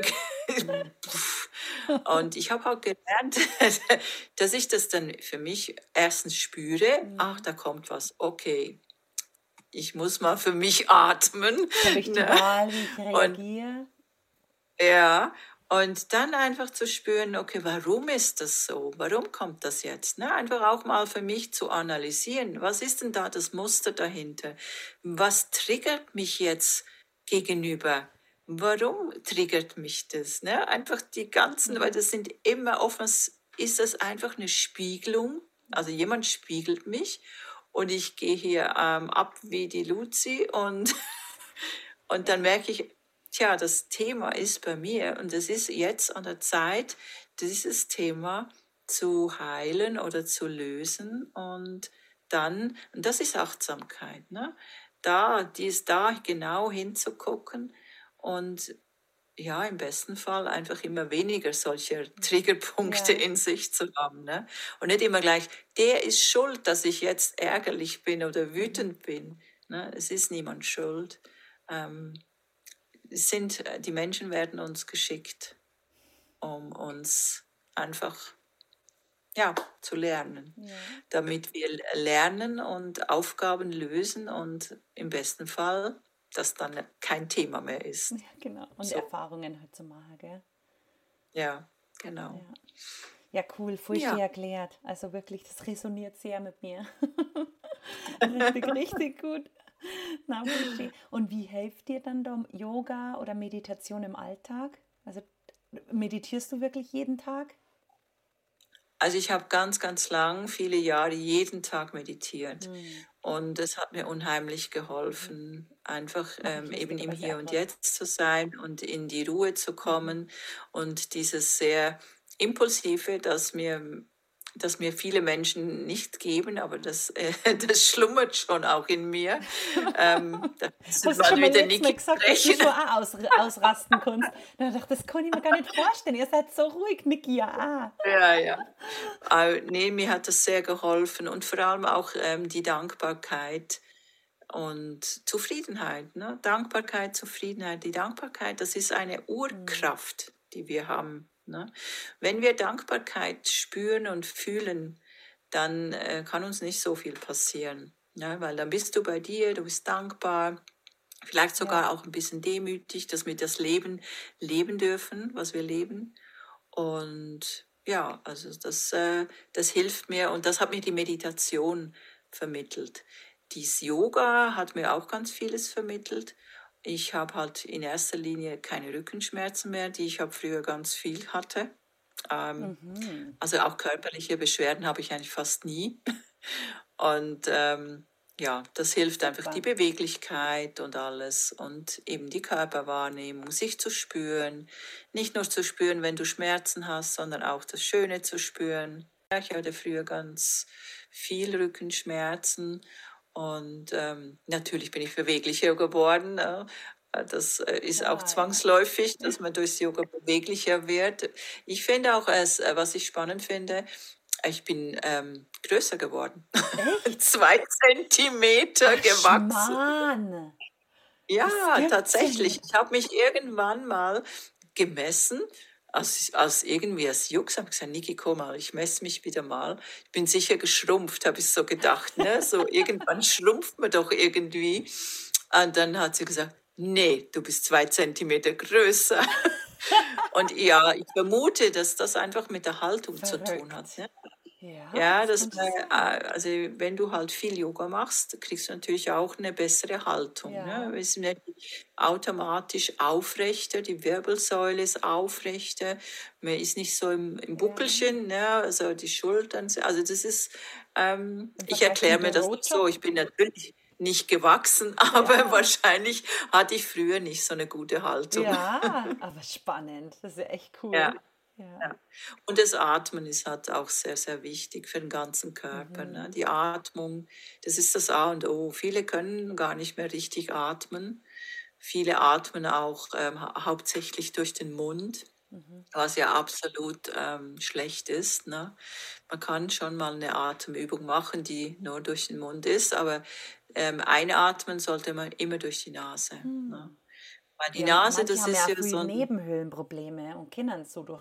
S2: Und ich habe auch gelernt, dass ich das dann für mich erstens spüre, ach, da kommt was, okay, ich muss mal für mich atmen.
S1: Jetzt habe ich die
S2: Ne?
S1: Wahl, wie ich
S2: Und
S1: reagiere.
S2: ja, und dann einfach zu spüren, okay, warum ist das so? Warum kommt das jetzt? Ne? Einfach auch mal für mich zu analysieren, was ist denn da das Muster dahinter? Was triggert mich jetzt gegenüber? Warum triggert mich das? Ne? Einfach die ganzen, weil das sind immer oftmals, ist das einfach eine Spiegelung. Also jemand spiegelt mich und ich gehe hier ab wie die Luzi und dann merke ich, tja, das Thema ist bei mir und es ist jetzt an der Zeit, dieses Thema zu heilen oder zu lösen und das ist Achtsamkeit, ne? Da genau hinzugucken und ja, im besten Fall einfach immer weniger solcher Triggerpunkte
S1: Ja,
S2: in sich zu haben, ne? Und nicht immer gleich, der ist schuld, dass ich jetzt ärgerlich bin oder wütend bin, ne? Es ist niemand schuld. Ähm, die Menschen werden uns geschickt, um uns einfach ja, zu lernen,
S1: ja,
S2: damit wir lernen und Aufgaben lösen und im besten Fall das dann kein Thema mehr
S1: ja,
S2: ist.
S1: genau. Und
S2: So,
S1: Erfahrungen halt zu machen, gell?
S2: ja, genau.
S1: Ja. Ja, cool, voll schön
S2: Ja,
S1: erklärt. Also wirklich, das resoniert sehr mit mir. Richtig, richtig gut. Na, voll schön. Und wie hilft dir dann da Yoga oder Meditation im Alltag? Also meditierst du wirklich jeden Tag?
S2: also ich habe ganz, ganz lang, viele Jahre, jeden Tag meditiert.
S1: Hm.
S2: Und es hat mir unheimlich geholfen, einfach
S1: Mache ich
S2: eben im
S1: lustigerweise
S2: Hier
S1: auch
S2: und
S1: gerade.
S2: Jetzt zu sein und in die Ruhe zu kommen. Und dieses sehr Impulsive, das mir viele Menschen nicht geben, aber das schlummert schon auch in mir. Da kannst du
S1: Hast du
S2: mal
S1: schon mal
S2: wieder
S1: letztes Mal
S2: Niki
S1: gesagt, dass du
S2: sprechen.
S1: schon auch ausrasten kannst? Da dachte ich, das kann ich mir gar nicht vorstellen. Ihr seid so ruhig, Niki, ja auch.
S2: Ja, ja. Nee, mir hat das sehr geholfen und vor allem auch die Dankbarkeit. und Zufriedenheit. Ne? Dankbarkeit, Zufriedenheit. Die Dankbarkeit, das ist eine Urkraft, die wir haben. Ne? Wenn wir Dankbarkeit spüren und fühlen, dann kann uns nicht so viel passieren. Ne? Weil dann bist du bei dir, du bist dankbar, vielleicht sogar auch ein bisschen demütig, dass wir das Leben leben dürfen, was wir leben. Und ja, also das hilft mir und das hat mir die Meditation vermittelt. Dies Yoga hat mir auch ganz vieles vermittelt. Ich habe halt in erster Linie keine Rückenschmerzen mehr, die ich früher ganz viel hatte. Also auch körperliche Beschwerden habe ich eigentlich fast nie. Und ja, das hilft einfach die Beweglichkeit und alles und eben die Körperwahrnehmung, sich zu spüren. Nicht nur zu spüren, wenn du Schmerzen hast, sondern auch das Schöne zu spüren. Ja, ich hatte früher ganz viel Rückenschmerzen und natürlich bin ich beweglicher geworden. Das ist auch zwangsläufig, dass man durchs Yoga beweglicher wird. Ich finde auch, was ich spannend finde, ich bin größer geworden.
S1: Echt?
S2: 2 Zentimeter
S1: Ach,
S2: gewachsen.
S1: Schmarrn.
S2: Ja,
S1: Das gibt's ja
S2: tatsächlich.
S1: nicht.
S2: Ich habe mich irgendwann mal gemessen, aus irgendwie als Jux, habe ich gesagt, Niki, komm mal, ich messe mich wieder mal. Ich bin sicher geschrumpft, habe ich so gedacht. Ne? So irgendwann schrumpft man doch irgendwie. Und dann hat sie gesagt, nee, du bist 2 Zentimeter größer. Und ja, ich vermute, dass das einfach mit der Haltung zu tun hat.
S1: Verrückt.
S2: Ne?
S1: Ja,
S2: Ja,
S1: das könnte sein.
S2: also wenn du halt viel Yoga machst, kriegst du natürlich auch eine bessere Haltung. Ne?
S1: Ja,
S2: Wir sind natürlich automatisch aufrechter, die Wirbelsäule ist aufrechter, man ist nicht so im
S1: ja.
S2: Buckelchen, ne? Also die Schultern, also das ist,
S1: Im
S2: ich
S1: Vergleich
S2: erkläre
S1: zum
S2: mir das nicht so,
S1: Bürojob?
S2: ich bin natürlich nicht gewachsen, aber
S1: Ja,
S2: wahrscheinlich hatte ich früher nicht so eine gute Haltung.
S1: ja, aber spannend. Das ist ja echt
S2: Ja.
S1: cool. Ja.
S2: Ja. Und das Atmen ist halt auch sehr, sehr wichtig für den ganzen Körper. Ne? Die Atmung, das ist das A und O. Viele können gar nicht mehr richtig atmen. Viele atmen auch hauptsächlich durch den Mund, was ja absolut schlecht ist. Ne? Man kann schon mal eine Atemübung machen, die nur durch den Mund ist, aber einatmen sollte man immer durch die Nase. Ne? Weil die
S1: Ja,
S2: Nase,
S1: manche
S2: das
S1: haben ja
S2: ist
S1: auch
S2: ja
S1: viel
S2: so ein...
S1: Nebenhöhlenprobleme und können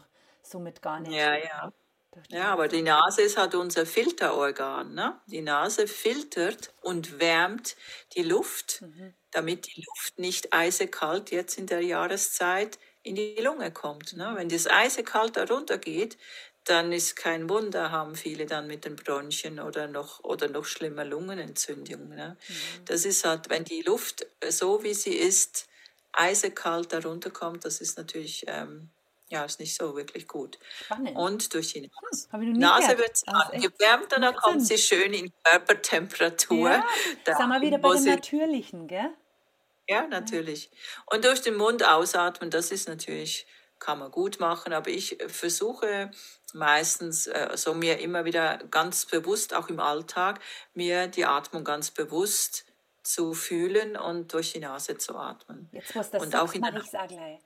S1: somit gar nicht
S2: Ja, ja.
S1: durch die
S2: Ja, aber die
S1: Nase.
S2: Nase ist halt unser Filterorgan. Ne? Die Nase filtert und wärmt die Luft, damit die Luft nicht eisekalt jetzt in der Jahreszeit in die Lunge kommt. Ne? Wenn das eisekalt da runtergeht, dann ist kein Wunder, haben viele dann mit den Bronchien oder noch schlimmer Lungenentzündungen. Ne? Das ist halt, wenn die Luft so wie sie ist, eisekalt da runterkommt, das ist natürlich ja, ist nicht so wirklich gut.
S1: Spannend.
S2: Und durch die Nase.
S1: Habe ich noch nie
S2: Nase
S1: gehört.
S2: wird
S1: Aber es echt
S2: angewärmt und dann
S1: macht
S2: kommt
S1: Sinn.
S2: sie schön in Körpertemperatur,
S1: Ja, sind wir wieder
S2: dahin,
S1: bei
S2: wo
S1: dem
S2: sie...
S1: Natürlichen, gell?
S2: Ja, natürlich. Und durch den Mund ausatmen, das ist natürlich, kann man gut machen, aber ich versuche meistens so mir immer wieder ganz bewusst, auch im Alltag, mir die Atmung ganz bewusst zu fühlen und durch die Nase zu atmen.
S1: Jetzt, wo du das
S2: Und auch
S1: sagst,
S2: in der
S1: mache ich es auch gleich.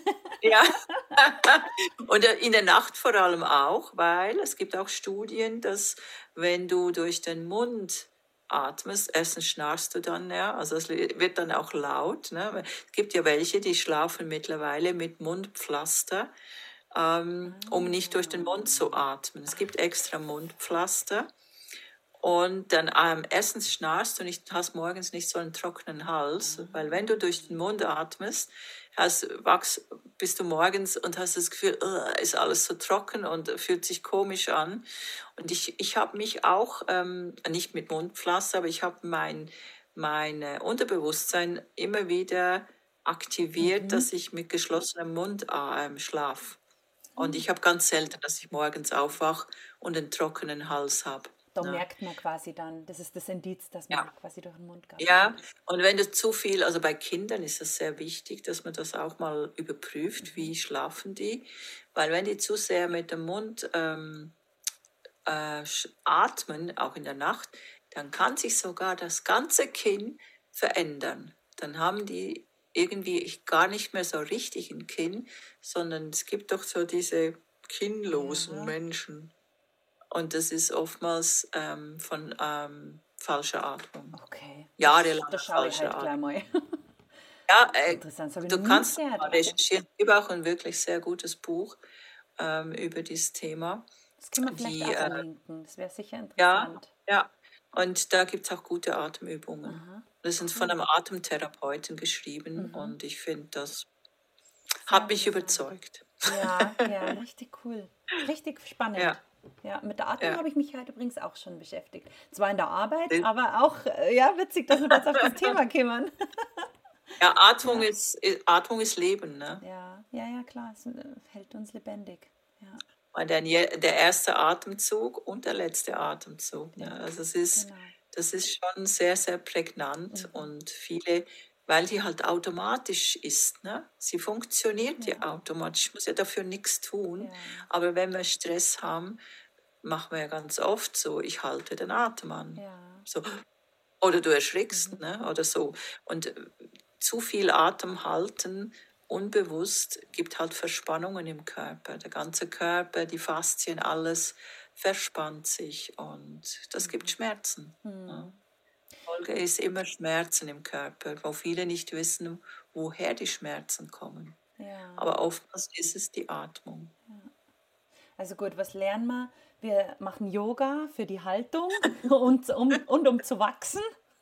S2: Ja, und in der Nacht vor allem auch, weil es gibt auch Studien, dass wenn du durch den Mund atmest, erstens schnarchst du dann, ja, also es wird dann auch laut. Ne? Es gibt ja welche, die schlafen mittlerweile mit Mundpflaster, um nicht durch den Mund zu atmen. Es gibt extra Mundpflaster. Und dann erstens schnarchst du nicht, hast morgens nicht so einen trockenen Hals, weil wenn du durch den Mund atmest, bist du morgens und hast das Gefühl, ist alles so trocken und fühlt sich komisch an. Und ich habe mich auch, nicht mit Mundpflaster, aber ich habe mein Unterbewusstsein immer wieder aktiviert, dass ich mit geschlossenem Mund schlafe. Und ich habe ganz selten, dass ich morgens aufwache und einen trockenen Hals habe.
S1: Da
S2: Ne?
S1: merkt man quasi dann, das ist das Indiz, dass man
S2: Ja.
S1: quasi durch den Mund geatmet
S2: Ja,
S1: hat.
S2: und wenn du zu viel, also bei Kindern ist es sehr wichtig, dass man das auch mal überprüft, wie schlafen die. Weil wenn die zu sehr mit dem Mund atmen, auch in der Nacht, dann kann sich sogar das ganze Kinn verändern. Dann haben die irgendwie gar nicht mehr so richtig ein Kinn, sondern es gibt doch so diese kinnlosen Menschen. Und das ist oftmals von falscher Atmung.
S1: Okay,
S2: Jahrelang
S1: da schaue ich
S2: falscher
S1: halt gleich
S2: Atmung.
S1: mal.
S2: Ja,
S1: Interessant, das habe ich
S2: du
S1: noch nie
S2: kannst
S1: gehört.
S2: mal
S1: Okay.
S2: recherchieren. Es gibt auch ein wirklich sehr gutes Buch über dieses Thema.
S1: Das können wir vielleicht
S2: Die,
S1: auch verlinken. Das wäre sicher
S2: ja,
S1: interessant.
S2: ja. Und da gibt es auch gute Atemübungen.
S1: Aha,
S2: Das sind von
S1: cool.
S2: einem Atemtherapeuten geschrieben
S1: Mhm.
S2: und ich finde, das
S1: Sehr
S2: hat mich
S1: interessant.
S2: überzeugt.
S1: Ja, ja, richtig cool. Richtig spannend.
S2: Ja,
S1: Ja, mit der Atmung
S2: ja.
S1: habe ich mich heute übrigens auch schon beschäftigt. Zwar in der Arbeit, aber auch, ja, witzig, dass wir da jetzt auf das Thema kommen.
S2: Ja,
S1: Ja,
S2: Atmung ist Leben, ne?
S1: ja, ja, ja, klar, es hält uns lebendig. Ja,
S2: Und dann der erste Atemzug und der letzte Atemzug. Ne?
S1: ja,
S2: Also
S1: genau.
S2: das ist schon sehr, sehr prägnant
S1: Mhm.
S2: und viele, weil die halt automatisch ist. Ne? Sie funktioniert ja
S1: Ja,
S2: automatisch, ich muss ja dafür nichts tun.
S1: ja,
S2: Aber wenn wir Stress haben, machen wir ja ganz oft so, ich halte den Atem an.
S1: ja.
S2: So. Oder du erschrickst,
S1: Mhm.
S2: ne? Oder so. Und zu viel Atem halten, unbewusst, gibt halt Verspannungen im Körper. Der ganze Körper, die Faszien, alles verspannt sich und das gibt Schmerzen. Ne? Folge ist immer Schmerzen im Körper, wo viele nicht wissen, woher die Schmerzen kommen.
S1: Ja.
S2: Aber oftmals ist es die Atmung.
S1: Also gut, was lernen wir? Wir machen Yoga für die Haltung und um zu wachsen.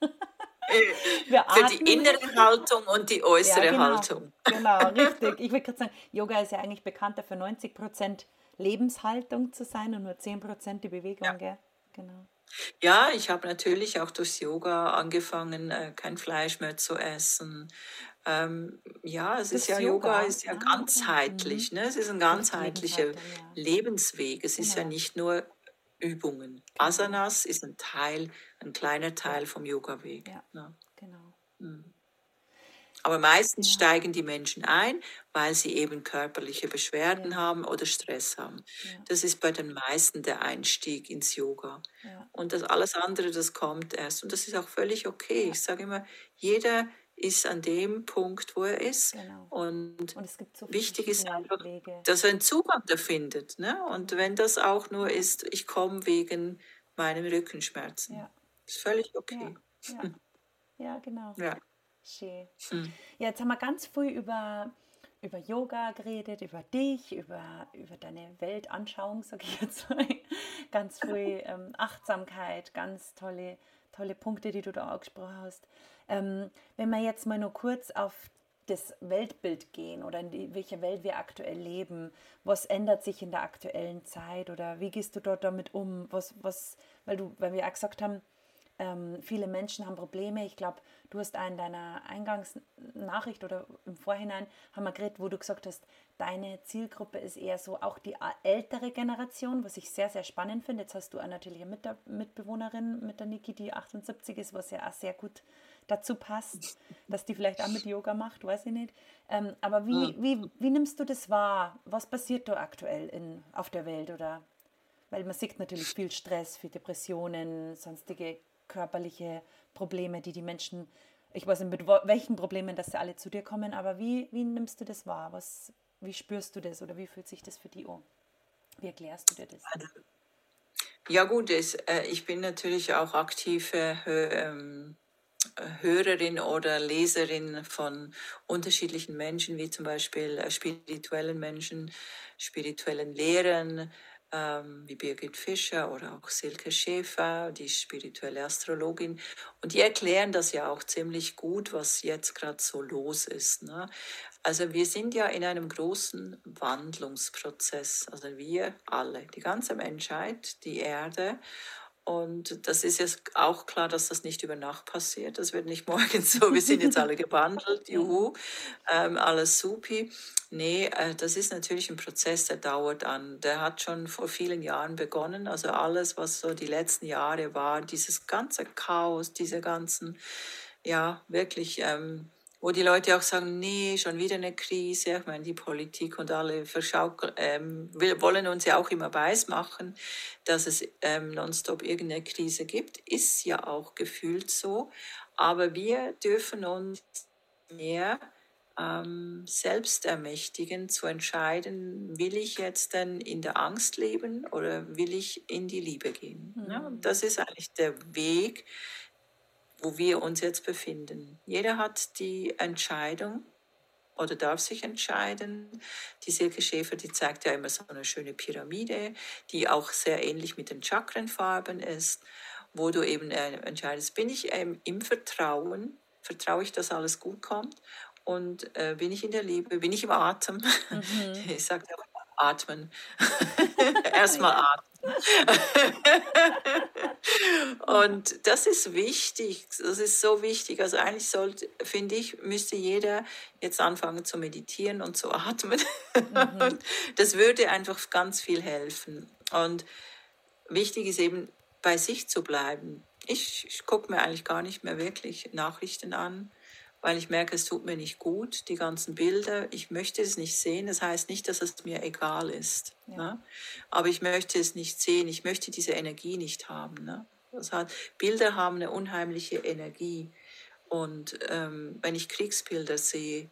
S1: Wir
S2: Für die
S1: atmen
S2: innere
S1: richtig.
S2: Haltung und die
S1: Ja,
S2: äußere
S1: genau.
S2: Haltung.
S1: Genau, richtig. Ich würde gerade sagen, Yoga ist ja eigentlich bekannt dafür, 90% Lebenshaltung zu sein und nur 10% die Bewegung, gell? Genau.
S2: Ja, ich habe natürlich auch durchs Yoga angefangen, kein Fleisch mehr zu essen. Ja, es ist
S1: Durchs
S2: ja, Yoga
S1: Yoga?
S2: ist ja
S1: Ah, okay.
S2: ganzheitlich, ne? Es ist ein
S1: Durch die
S2: ganzheitlicher
S1: Lebenshaltung, ja.
S2: Lebensweg. Es ist ja
S1: Genau,
S2: nicht nur Übungen.
S1: genau.
S2: Asanas ist ein kleiner
S1: Ja,
S2: Teil vom Yoga-Weg.
S1: ja,
S2: Ne?
S1: genau.
S2: Aber meistens
S1: Genau.
S2: steigen die Menschen ein, weil sie eben körperliche Beschwerden
S1: Ja,
S2: haben oder Stress haben.
S1: ja,
S2: Das ist bei den meisten der Einstieg ins Yoga.
S1: ja,
S2: Und das alles andere, das kommt erst. Und das ist auch völlig okay.
S1: ja,
S2: Ich sage immer, jeder ist an dem Punkt, wo er ist.
S1: genau.
S2: Und
S1: Und es gibt so viele
S2: wichtig ist
S1: verschiedene
S2: einfach,
S1: Wege.
S2: dass er einen Zugang da findet. Ne? Und
S1: Genau.
S2: wenn das auch nur ist, ich komme wegen meinen Rückenschmerzen.
S1: Ja,
S2: Ist völlig
S1: ja,
S2: okay.
S1: ja, ja, genau.
S2: Ja.
S1: Schön.
S2: Hm.
S1: Ja, jetzt haben wir ganz früh über Yoga geredet, über dich, über deine Weltanschauung, sag ich jetzt mal. Ganz früh Achtsamkeit, ganz tolle Punkte, die du da angesprochen hast. Wenn wir jetzt mal nur kurz auf das Weltbild gehen oder in welcher Welt wir aktuell leben, was ändert sich in der aktuellen Zeit oder wie gehst du dort damit um? Weil wir auch gesagt haben, viele Menschen haben Probleme. Ich glaube, du hast auch in deiner Eingangsnachricht oder im Vorhinein haben wir geredet, wo du gesagt hast, deine Zielgruppe ist eher so auch die ältere Generation, was ich sehr, sehr spannend finde. Jetzt hast du auch natürlich eine Mitbewohnerin mit der Niki, die 78 ist, was ja auch sehr gut dazu passt, dass die vielleicht auch mit Yoga macht, weiß ich nicht. Aber wie nimmst du das wahr? Was passiert da aktuell auf der Welt? Oder weil man sieht natürlich viel Stress, viel Depressionen, sonstige körperliche Probleme, die Menschen, ich weiß nicht mit welchen Problemen, dass sie alle zu dir kommen, aber wie nimmst du das wahr? Wie spürst du das oder wie fühlt sich das für dich an? Wie erklärst du dir das?
S2: Ja gut, ich bin natürlich auch aktive Hörerin oder Leserin von unterschiedlichen Menschen, wie zum Beispiel spirituellen Menschen, spirituellen Lehrern, wie Birgit Fischer oder auch Silke Schäfer, die spirituelle Astrologin. Und die erklären das ja auch ziemlich gut, was jetzt gerade so los ist. Ne? Also wir sind ja in einem großen Wandlungsprozess, also wir alle, die ganze Menschheit, die Erde. Und das ist jetzt auch klar, dass das nicht über Nacht passiert. Das wird nicht morgen so, wir sind jetzt alle gewandelt, juhu, alles supi. Nee, das ist natürlich ein Prozess, der dauert an. Der hat schon vor vielen Jahren begonnen. Also alles, was so die letzten Jahre war, dieses ganze Chaos, diese ganzen, ja, wirklich, wo die Leute auch sagen, nee, schon wieder eine Krise. Ich meine, die Politik und alle wollen uns ja auch immer weismachen, dass es nonstop irgendeine Krise gibt. Ist ja auch gefühlt so. Aber wir dürfen uns mehr selbst ermächtigen, zu entscheiden, will ich jetzt denn in der Angst leben oder will ich in die Liebe gehen? Ja, und das ist eigentlich der Weg, wo wir uns jetzt befinden. Jeder hat die Entscheidung oder darf sich entscheiden. Die Silke Schäfer, die zeigt ja immer so eine schöne Pyramide, die auch sehr ähnlich mit den Chakrenfarben ist, wo du eben entscheidest, bin ich im Vertrauen, vertraue ich, dass alles gut kommt und bin ich in der Liebe, bin ich im Atem. Ich sage auch atmen. Erstmal atmen. Und das ist wichtig, das ist so wichtig. Also eigentlich sollte, finde ich, müsste jeder jetzt anfangen zu meditieren und zu atmen. Und das würde einfach ganz viel helfen. Und wichtig ist eben, bei sich zu bleiben. Ich gucke mir eigentlich gar nicht mehr wirklich Nachrichten an, weil ich merke, es tut mir nicht gut, die ganzen Bilder. Ich möchte es nicht sehen. Das heißt nicht, dass es mir egal ist.
S1: Ja.
S2: Ne? Aber ich möchte es nicht sehen. Ich möchte diese Energie nicht haben. Ne? Bilder haben eine unheimliche Energie. Und wenn ich Kriegsbilder sehe,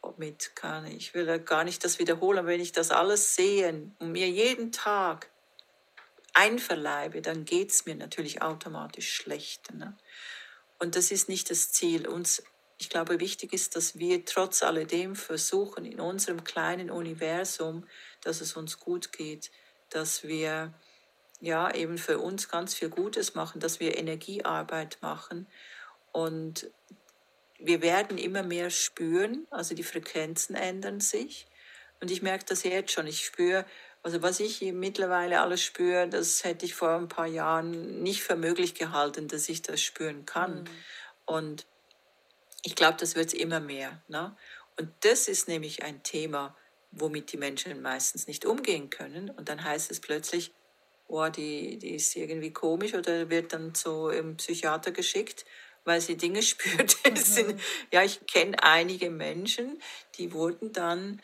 S2: ich will ja gar nicht das wiederholen, aber wenn ich das alles sehe und mir jeden Tag einverleibe, dann geht es mir natürlich automatisch schlecht. Ne? Und das ist nicht das Ziel. Ich glaube, wichtig ist, dass wir trotz alledem versuchen, in unserem kleinen Universum, dass es uns gut geht, dass wir ja eben für uns ganz viel Gutes machen, dass wir Energiearbeit machen. Und wir werden immer mehr spüren, also die Frequenzen ändern sich. Und ich merke das jetzt schon. Ich spüre, also was ich mittlerweile alles spüre, das hätte ich vor ein paar Jahren nicht für möglich gehalten, dass ich das spüren kann. Und ich glaube, das wird immer mehr. Ne? Und das ist nämlich ein Thema, womit die Menschen meistens nicht umgehen können. Und dann heißt es plötzlich, oh, die ist irgendwie komisch oder wird dann so im Psychiater geschickt, weil sie Dinge spürt. Ja, ich kenne einige Menschen, die wurden dann,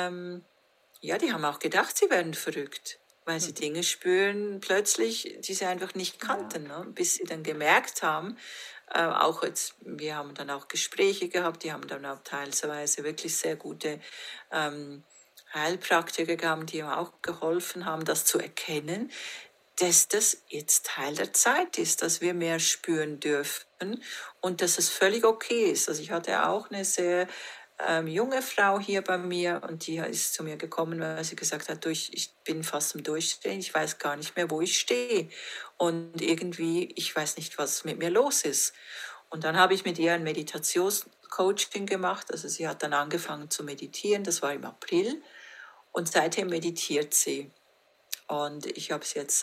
S2: die haben auch gedacht, sie werden verrückt, weil sie Dinge spüren plötzlich, die sie einfach nicht kannten, ne? Bis sie dann gemerkt haben, auch jetzt, wir haben dann auch Gespräche gehabt, die haben dann auch teilweise wirklich sehr gute Heilpraktiker gehabt, die auch geholfen haben, das zu erkennen, dass das jetzt Teil der Zeit ist, dass wir mehr spüren dürfen und dass es völlig okay ist. Also ich hatte auch eine sehr junge Frau hier bei mir und die ist zu mir gekommen, weil sie gesagt hat, ich bin fast am Durchdrehen, ich weiß gar nicht mehr, wo ich stehe und irgendwie, ich weiß nicht, was mit mir los ist. Und dann habe ich mit ihr ein Meditationscoaching gemacht, also sie hat dann angefangen zu meditieren, das war im April und seitdem meditiert sie. Und ich habe es jetzt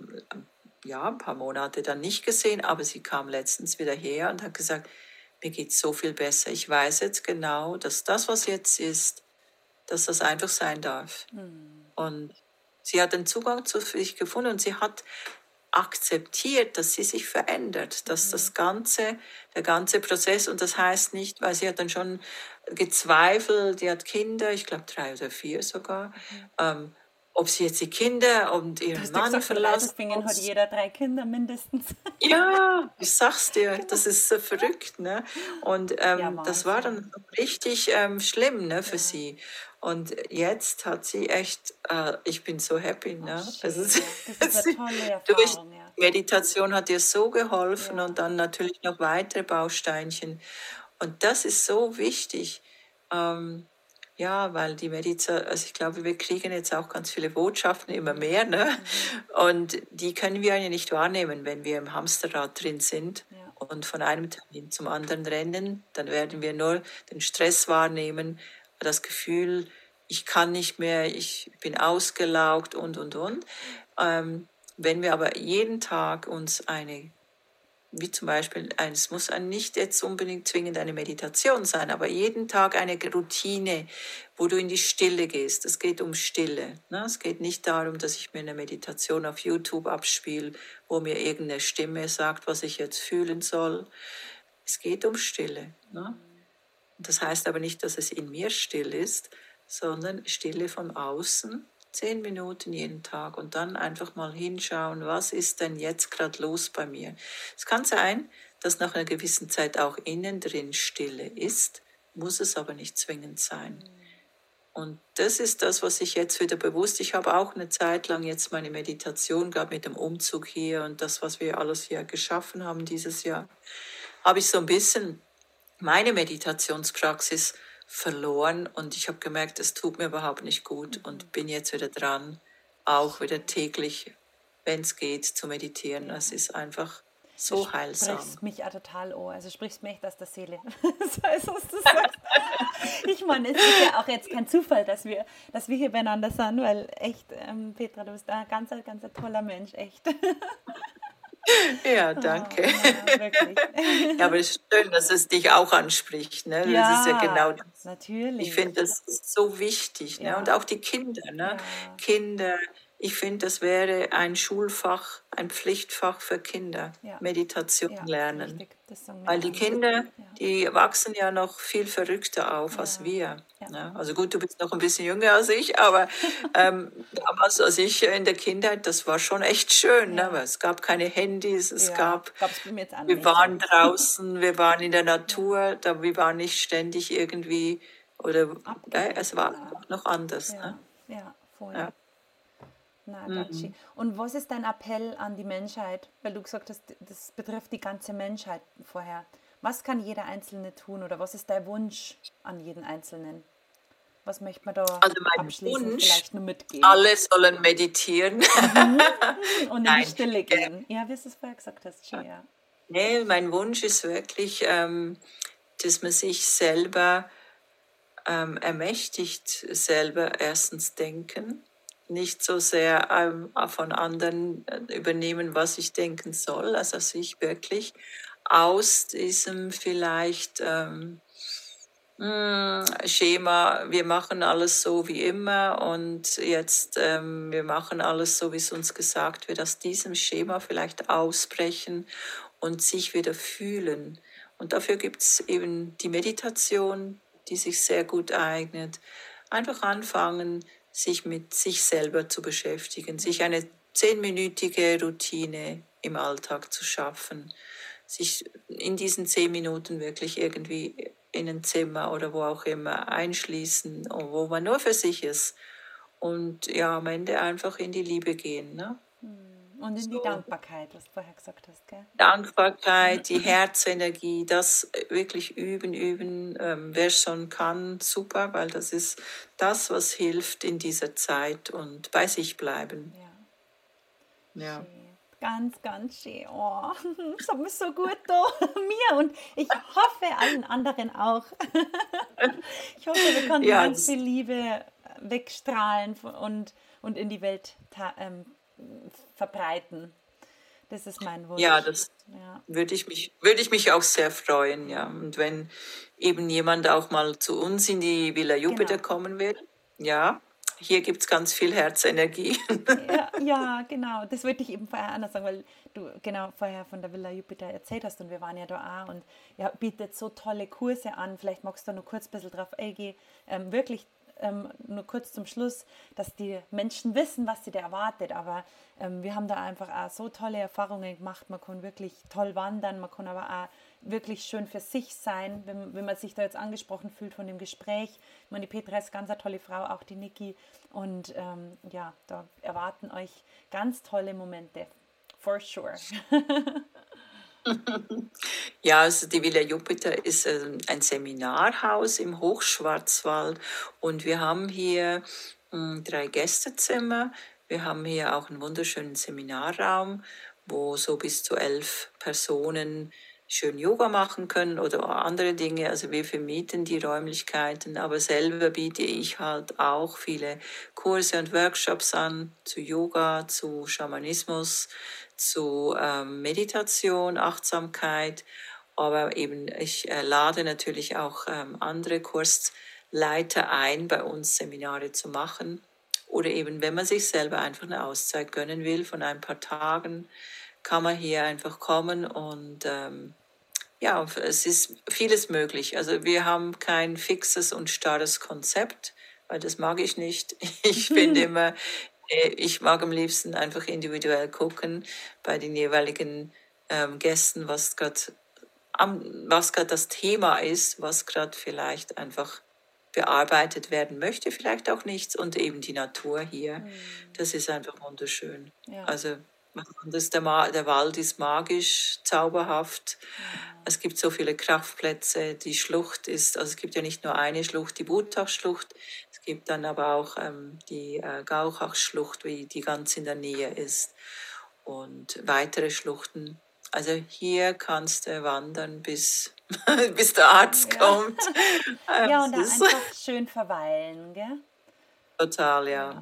S2: ein paar Monate dann nicht gesehen, aber sie kam letztens wieder her und hat gesagt, mir geht es so viel besser. Ich weiß jetzt genau, dass das, was jetzt ist, dass das einfach sein darf. Und sie hat den Zugang zu sich gefunden und sie hat akzeptiert, dass sie sich verändert, dass der ganze Prozess, und das heißt nicht, weil sie hat dann schon gezweifelt, die hat Kinder, ich glaube 3 oder 4 sogar, ob sie jetzt die Kinder und ihren Mann verlassen
S1: muss. Hat jeder 3 Kinder mindestens.
S2: Ja, ich sag's dir, das ist so verrückt, ne? Und das war dann richtig schlimm, ne, für sie. Und jetzt hat sie echt, ich bin so happy, ne?
S1: Das ist eine tolle Erfahrung,
S2: durch Meditation hat ihr so geholfen und dann natürlich noch weitere Bausteinchen. Und das ist so wichtig. Weil die Meditation, also ich glaube, wir kriegen jetzt auch ganz viele Botschaften, immer mehr, ne? Und die können wir ja nicht wahrnehmen, wenn wir im Hamsterrad drin sind und von einem Termin zum anderen rennen. Dann werden wir nur den Stress wahrnehmen, das Gefühl, ich kann nicht mehr, ich bin ausgelaugt und. Wenn wir aber jeden Tag uns wie zum Beispiel, es muss nicht jetzt unbedingt zwingend eine Meditation sein, aber jeden Tag eine Routine, wo du in die Stille gehst. Es geht um Stille. Ne? Es geht nicht darum, dass ich mir eine Meditation auf YouTube abspiele, wo mir irgendeine Stimme sagt, was ich jetzt fühlen soll. Es geht um Stille. Ne? Das heißt aber nicht, dass es in mir still ist, sondern Stille von außen. 10 Minuten jeden Tag und dann einfach mal hinschauen, was ist denn jetzt gerade los bei mir. Es kann sein, dass nach einer gewissen Zeit auch innen drin Stille ist, muss es aber nicht zwingend sein. Und das ist das, was ich jetzt wieder bewusst, ich habe auch eine Zeit lang jetzt meine Meditation gehabt mit dem Umzug hier und das, was wir alles hier geschaffen haben dieses Jahr, habe ich so ein bisschen meine Meditationspraxis verloren und ich habe gemerkt, es tut mir überhaupt nicht gut und bin jetzt wieder dran, auch wieder täglich, wenn es geht, zu meditieren. Es ist einfach
S1: Du
S2: so heilsam.
S1: sprichst mich auch total an. Also sprichst mich echt aus der Seele. Das heißt, was du sagst. Ich meine, es ist ja auch jetzt kein Zufall, dass wir hier beieinander sind, weil echt, Petra, du bist ein ganz, ganz ein toller Mensch, echt.
S2: Ja,
S1: Oh,
S2: danke.
S1: na, wirklich.
S2: Ja, aber es ist schön, dass es dich auch anspricht. Ne? Das ist ja genau
S1: Ja,
S2: das. Ich
S1: natürlich.
S2: finde, das ist so wichtig. Ne? Und
S1: Ja,
S2: auch die Kinder. Ne?
S1: ja,
S2: Kinder, ich finde, das wäre ein Schulfach, ein Pflichtfach für Kinder,
S1: ja,
S2: Meditation
S1: ja,
S2: lernen.
S1: richtig. Das sagen wir
S2: Weil die
S1: auch immer.
S2: Kinder,
S1: Ja,
S2: die wachsen ja noch viel verrückter auf als
S1: ja,
S2: wir.
S1: ja,
S2: Ne? Also gut, du bist noch ein bisschen jünger als ich, aber damals, als ich in der Kindheit, das war schon echt schön. Ne? Weil
S1: ja,
S2: es gab keine Handys,
S1: ja. Gab es bei mir jetzt auch noch
S2: wir
S1: nicht so.
S2: waren draußen, wir waren in der
S1: Ja,
S2: Natur, wir waren nicht ständig irgendwie, oder es
S1: abgelenkt,
S2: war
S1: genau.
S2: noch anders. Ne?
S1: Ja, ja, voll.
S2: Ja.
S1: Na, ganz schön.
S2: Mhm.
S1: Und was ist dein Appell an die Menschheit? Weil du gesagt hast, das betrifft die ganze Menschheit vorher. Was kann jeder Einzelne tun oder was ist dein Wunsch an jeden Einzelnen? Was möchte man da
S2: Also mein
S1: abschließend
S2: Wunsch,
S1: vielleicht nur mitgeben?
S2: alle sollen meditieren.
S1: Und in die
S2: Nein,
S1: Stille gehen. Ja, wie du es vorher gesagt hast, schön, ja.
S2: nee, mein Wunsch ist wirklich, dass man sich selber ermächtigt, selber erstens denken, nicht so sehr von anderen übernehmen, was ich denken soll, also sich wirklich aus diesem vielleicht Schema, wir machen alles so wie immer und jetzt wir machen alles so, wie es uns gesagt wird, aus diesem Schema vielleicht ausbrechen und sich wieder fühlen. Und dafür gibt es eben die Meditation, die sich sehr gut eignet. Einfach anfangen, sich mit sich selber zu beschäftigen, sich eine 10-minütige Routine im Alltag zu schaffen, sich in diesen 10 Minuten wirklich irgendwie in ein Zimmer oder wo auch immer einschließen, wo man nur für sich ist und ja, am Ende einfach in die Liebe gehen. Ne?
S1: Und in die
S2: So.
S1: Dankbarkeit, was du vorher gesagt hast, gell?
S2: Dankbarkeit, die Herzenergie, das wirklich üben, üben. Wer es schon kann, super, weil das ist das, was hilft in dieser Zeit und bei sich bleiben.
S1: Ja,
S2: Ja,
S1: schön. Ganz, ganz schön. Oh, das hat mich so gut da. Mir und ich hoffe allen anderen auch. Ich hoffe, wir konnten
S2: ja,
S1: ganz viel Liebe wegstrahlen und in die Welt verbreiten. Das ist mein
S2: ja,
S1: Wunsch.
S2: das
S1: Ja,
S2: würde ich mich auch sehr freuen, ja.
S1: ja.
S2: Und wenn eben jemand auch mal zu uns in die Villa Jupiter
S1: Genau.
S2: kommen will, ja, hier gibt es ganz viel Herzenergie.
S1: Ja, ja, genau. Das wollte ich eben vorher anders sagen, weil du genau vorher von der Villa Jupiter erzählt hast und wir waren ja da auch und ja, bietet so tolle Kurse an. Vielleicht magst du da noch kurz ein bisschen drauf eingehen. Wirklich nur kurz zum Schluss, dass die Menschen wissen, was sie da erwartet. Aber wir haben da einfach auch so tolle Erfahrungen gemacht. Man kann wirklich toll wandern, man kann aber auch wirklich schön für sich sein, wenn man sich da jetzt angesprochen fühlt von dem Gespräch. Ich meine, die Petra ist ganz eine tolle Frau, auch die Niki. Und ja, da erwarten euch ganz tolle Momente. For sure.
S2: Ja, also die Villa Jupiter ist ein Seminarhaus im Hochschwarzwald und wir haben hier 3 Gästezimmer. Wir haben hier auch einen wunderschönen Seminarraum, wo so bis zu 11 Personen schön Yoga machen können oder andere Dinge. Also wir vermieten die Räumlichkeiten, aber selber biete ich halt auch viele Kurse und Workshops an zu Yoga, zu Schamanismus, zu Meditation, Achtsamkeit. Aber eben ich lade natürlich auch andere Kursleiter ein, bei uns Seminare zu machen. Oder eben, wenn man sich selber einfach eine Auszeit gönnen will von ein paar Tagen, kann man hier einfach kommen und ja, es ist vieles möglich. Also wir haben kein fixes und starres Konzept, weil das mag ich nicht. Ich finde immer, ich mag am liebsten einfach individuell gucken bei den jeweiligen Gästen, was gerade was gerade das Thema ist, was gerade vielleicht einfach bearbeitet werden möchte, vielleicht auch nichts. Und eben die Natur hier, das ist einfach wunderschön.
S1: Ja.
S2: Also der Wald ist magisch, zauberhaft. Es gibt so viele Kraftplätze. Die Schlucht ist, also es gibt ja nicht nur eine Schlucht, die Wutachschlucht, es gibt dann aber auch die Gauchachschlucht, die ganz in der Nähe ist. Und weitere Schluchten. Also hier kannst du wandern, bis der Arzt kommt.
S1: Ja, und da
S2: Es ist
S1: einfach schön verweilen, gell?
S2: total, ja.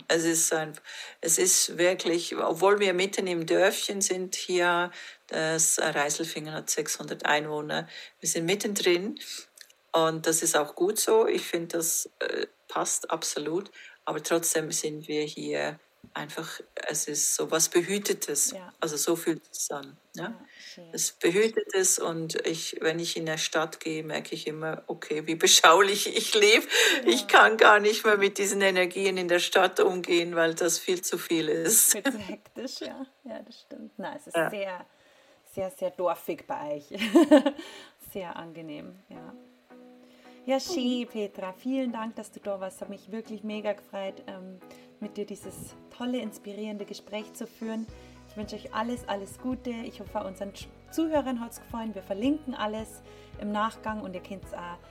S2: Es ist wirklich, obwohl wir mitten im Dörfchen sind hier, das Reiselfingen hat 600 Einwohner, wir sind mittendrin und das ist auch gut so. Ich finde, das passt absolut, aber trotzdem sind wir hier einfach, es ist so was Behütetes,
S1: Ja.
S2: also so fühlt es an. Ja?
S1: Ja, schön.
S2: Es behütet es und wenn ich in der Stadt gehe, merke ich immer, okay, wie beschaulich ich lebe. Ich kann gar nicht mehr mit diesen Energien in der Stadt umgehen, weil das viel zu viel ist.
S1: Viel zu hektisch, ja. Ja, das stimmt. Na, es ist
S2: Ja.
S1: sehr, sehr, sehr dorfig bei euch. Sehr angenehm, ja. Ja, schön, Petra. Vielen Dank, dass du da warst. Hat mich wirklich mega gefreut, mit dir dieses tolle, inspirierende Gespräch zu führen. Ich wünsche euch alles, alles Gute. Ich hoffe, unseren Zuhörern hat es gefallen. Wir verlinken alles im Nachgang und ihr könnt es auch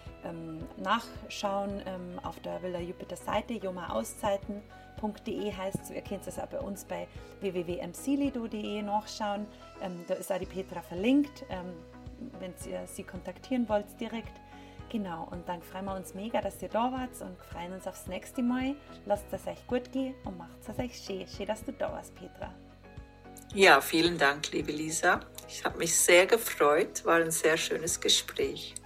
S1: nachschauen auf der Villa Jupiter Seite, jomaauszeiten.de heißt es. Ihr könnt es auch bei uns bei www.msilido.de nachschauen. Da ist auch die Petra verlinkt, wenn ihr sie kontaktieren wollt direkt. Genau, und dann freuen wir uns mega, dass ihr da wart und freuen uns aufs nächste Mal. Lasst es euch gut gehen und macht es euch schön. Schön, dass du da warst, Petra.
S2: Ja, vielen Dank, liebe Lisa. Ich habe mich sehr gefreut, war ein sehr schönes Gespräch.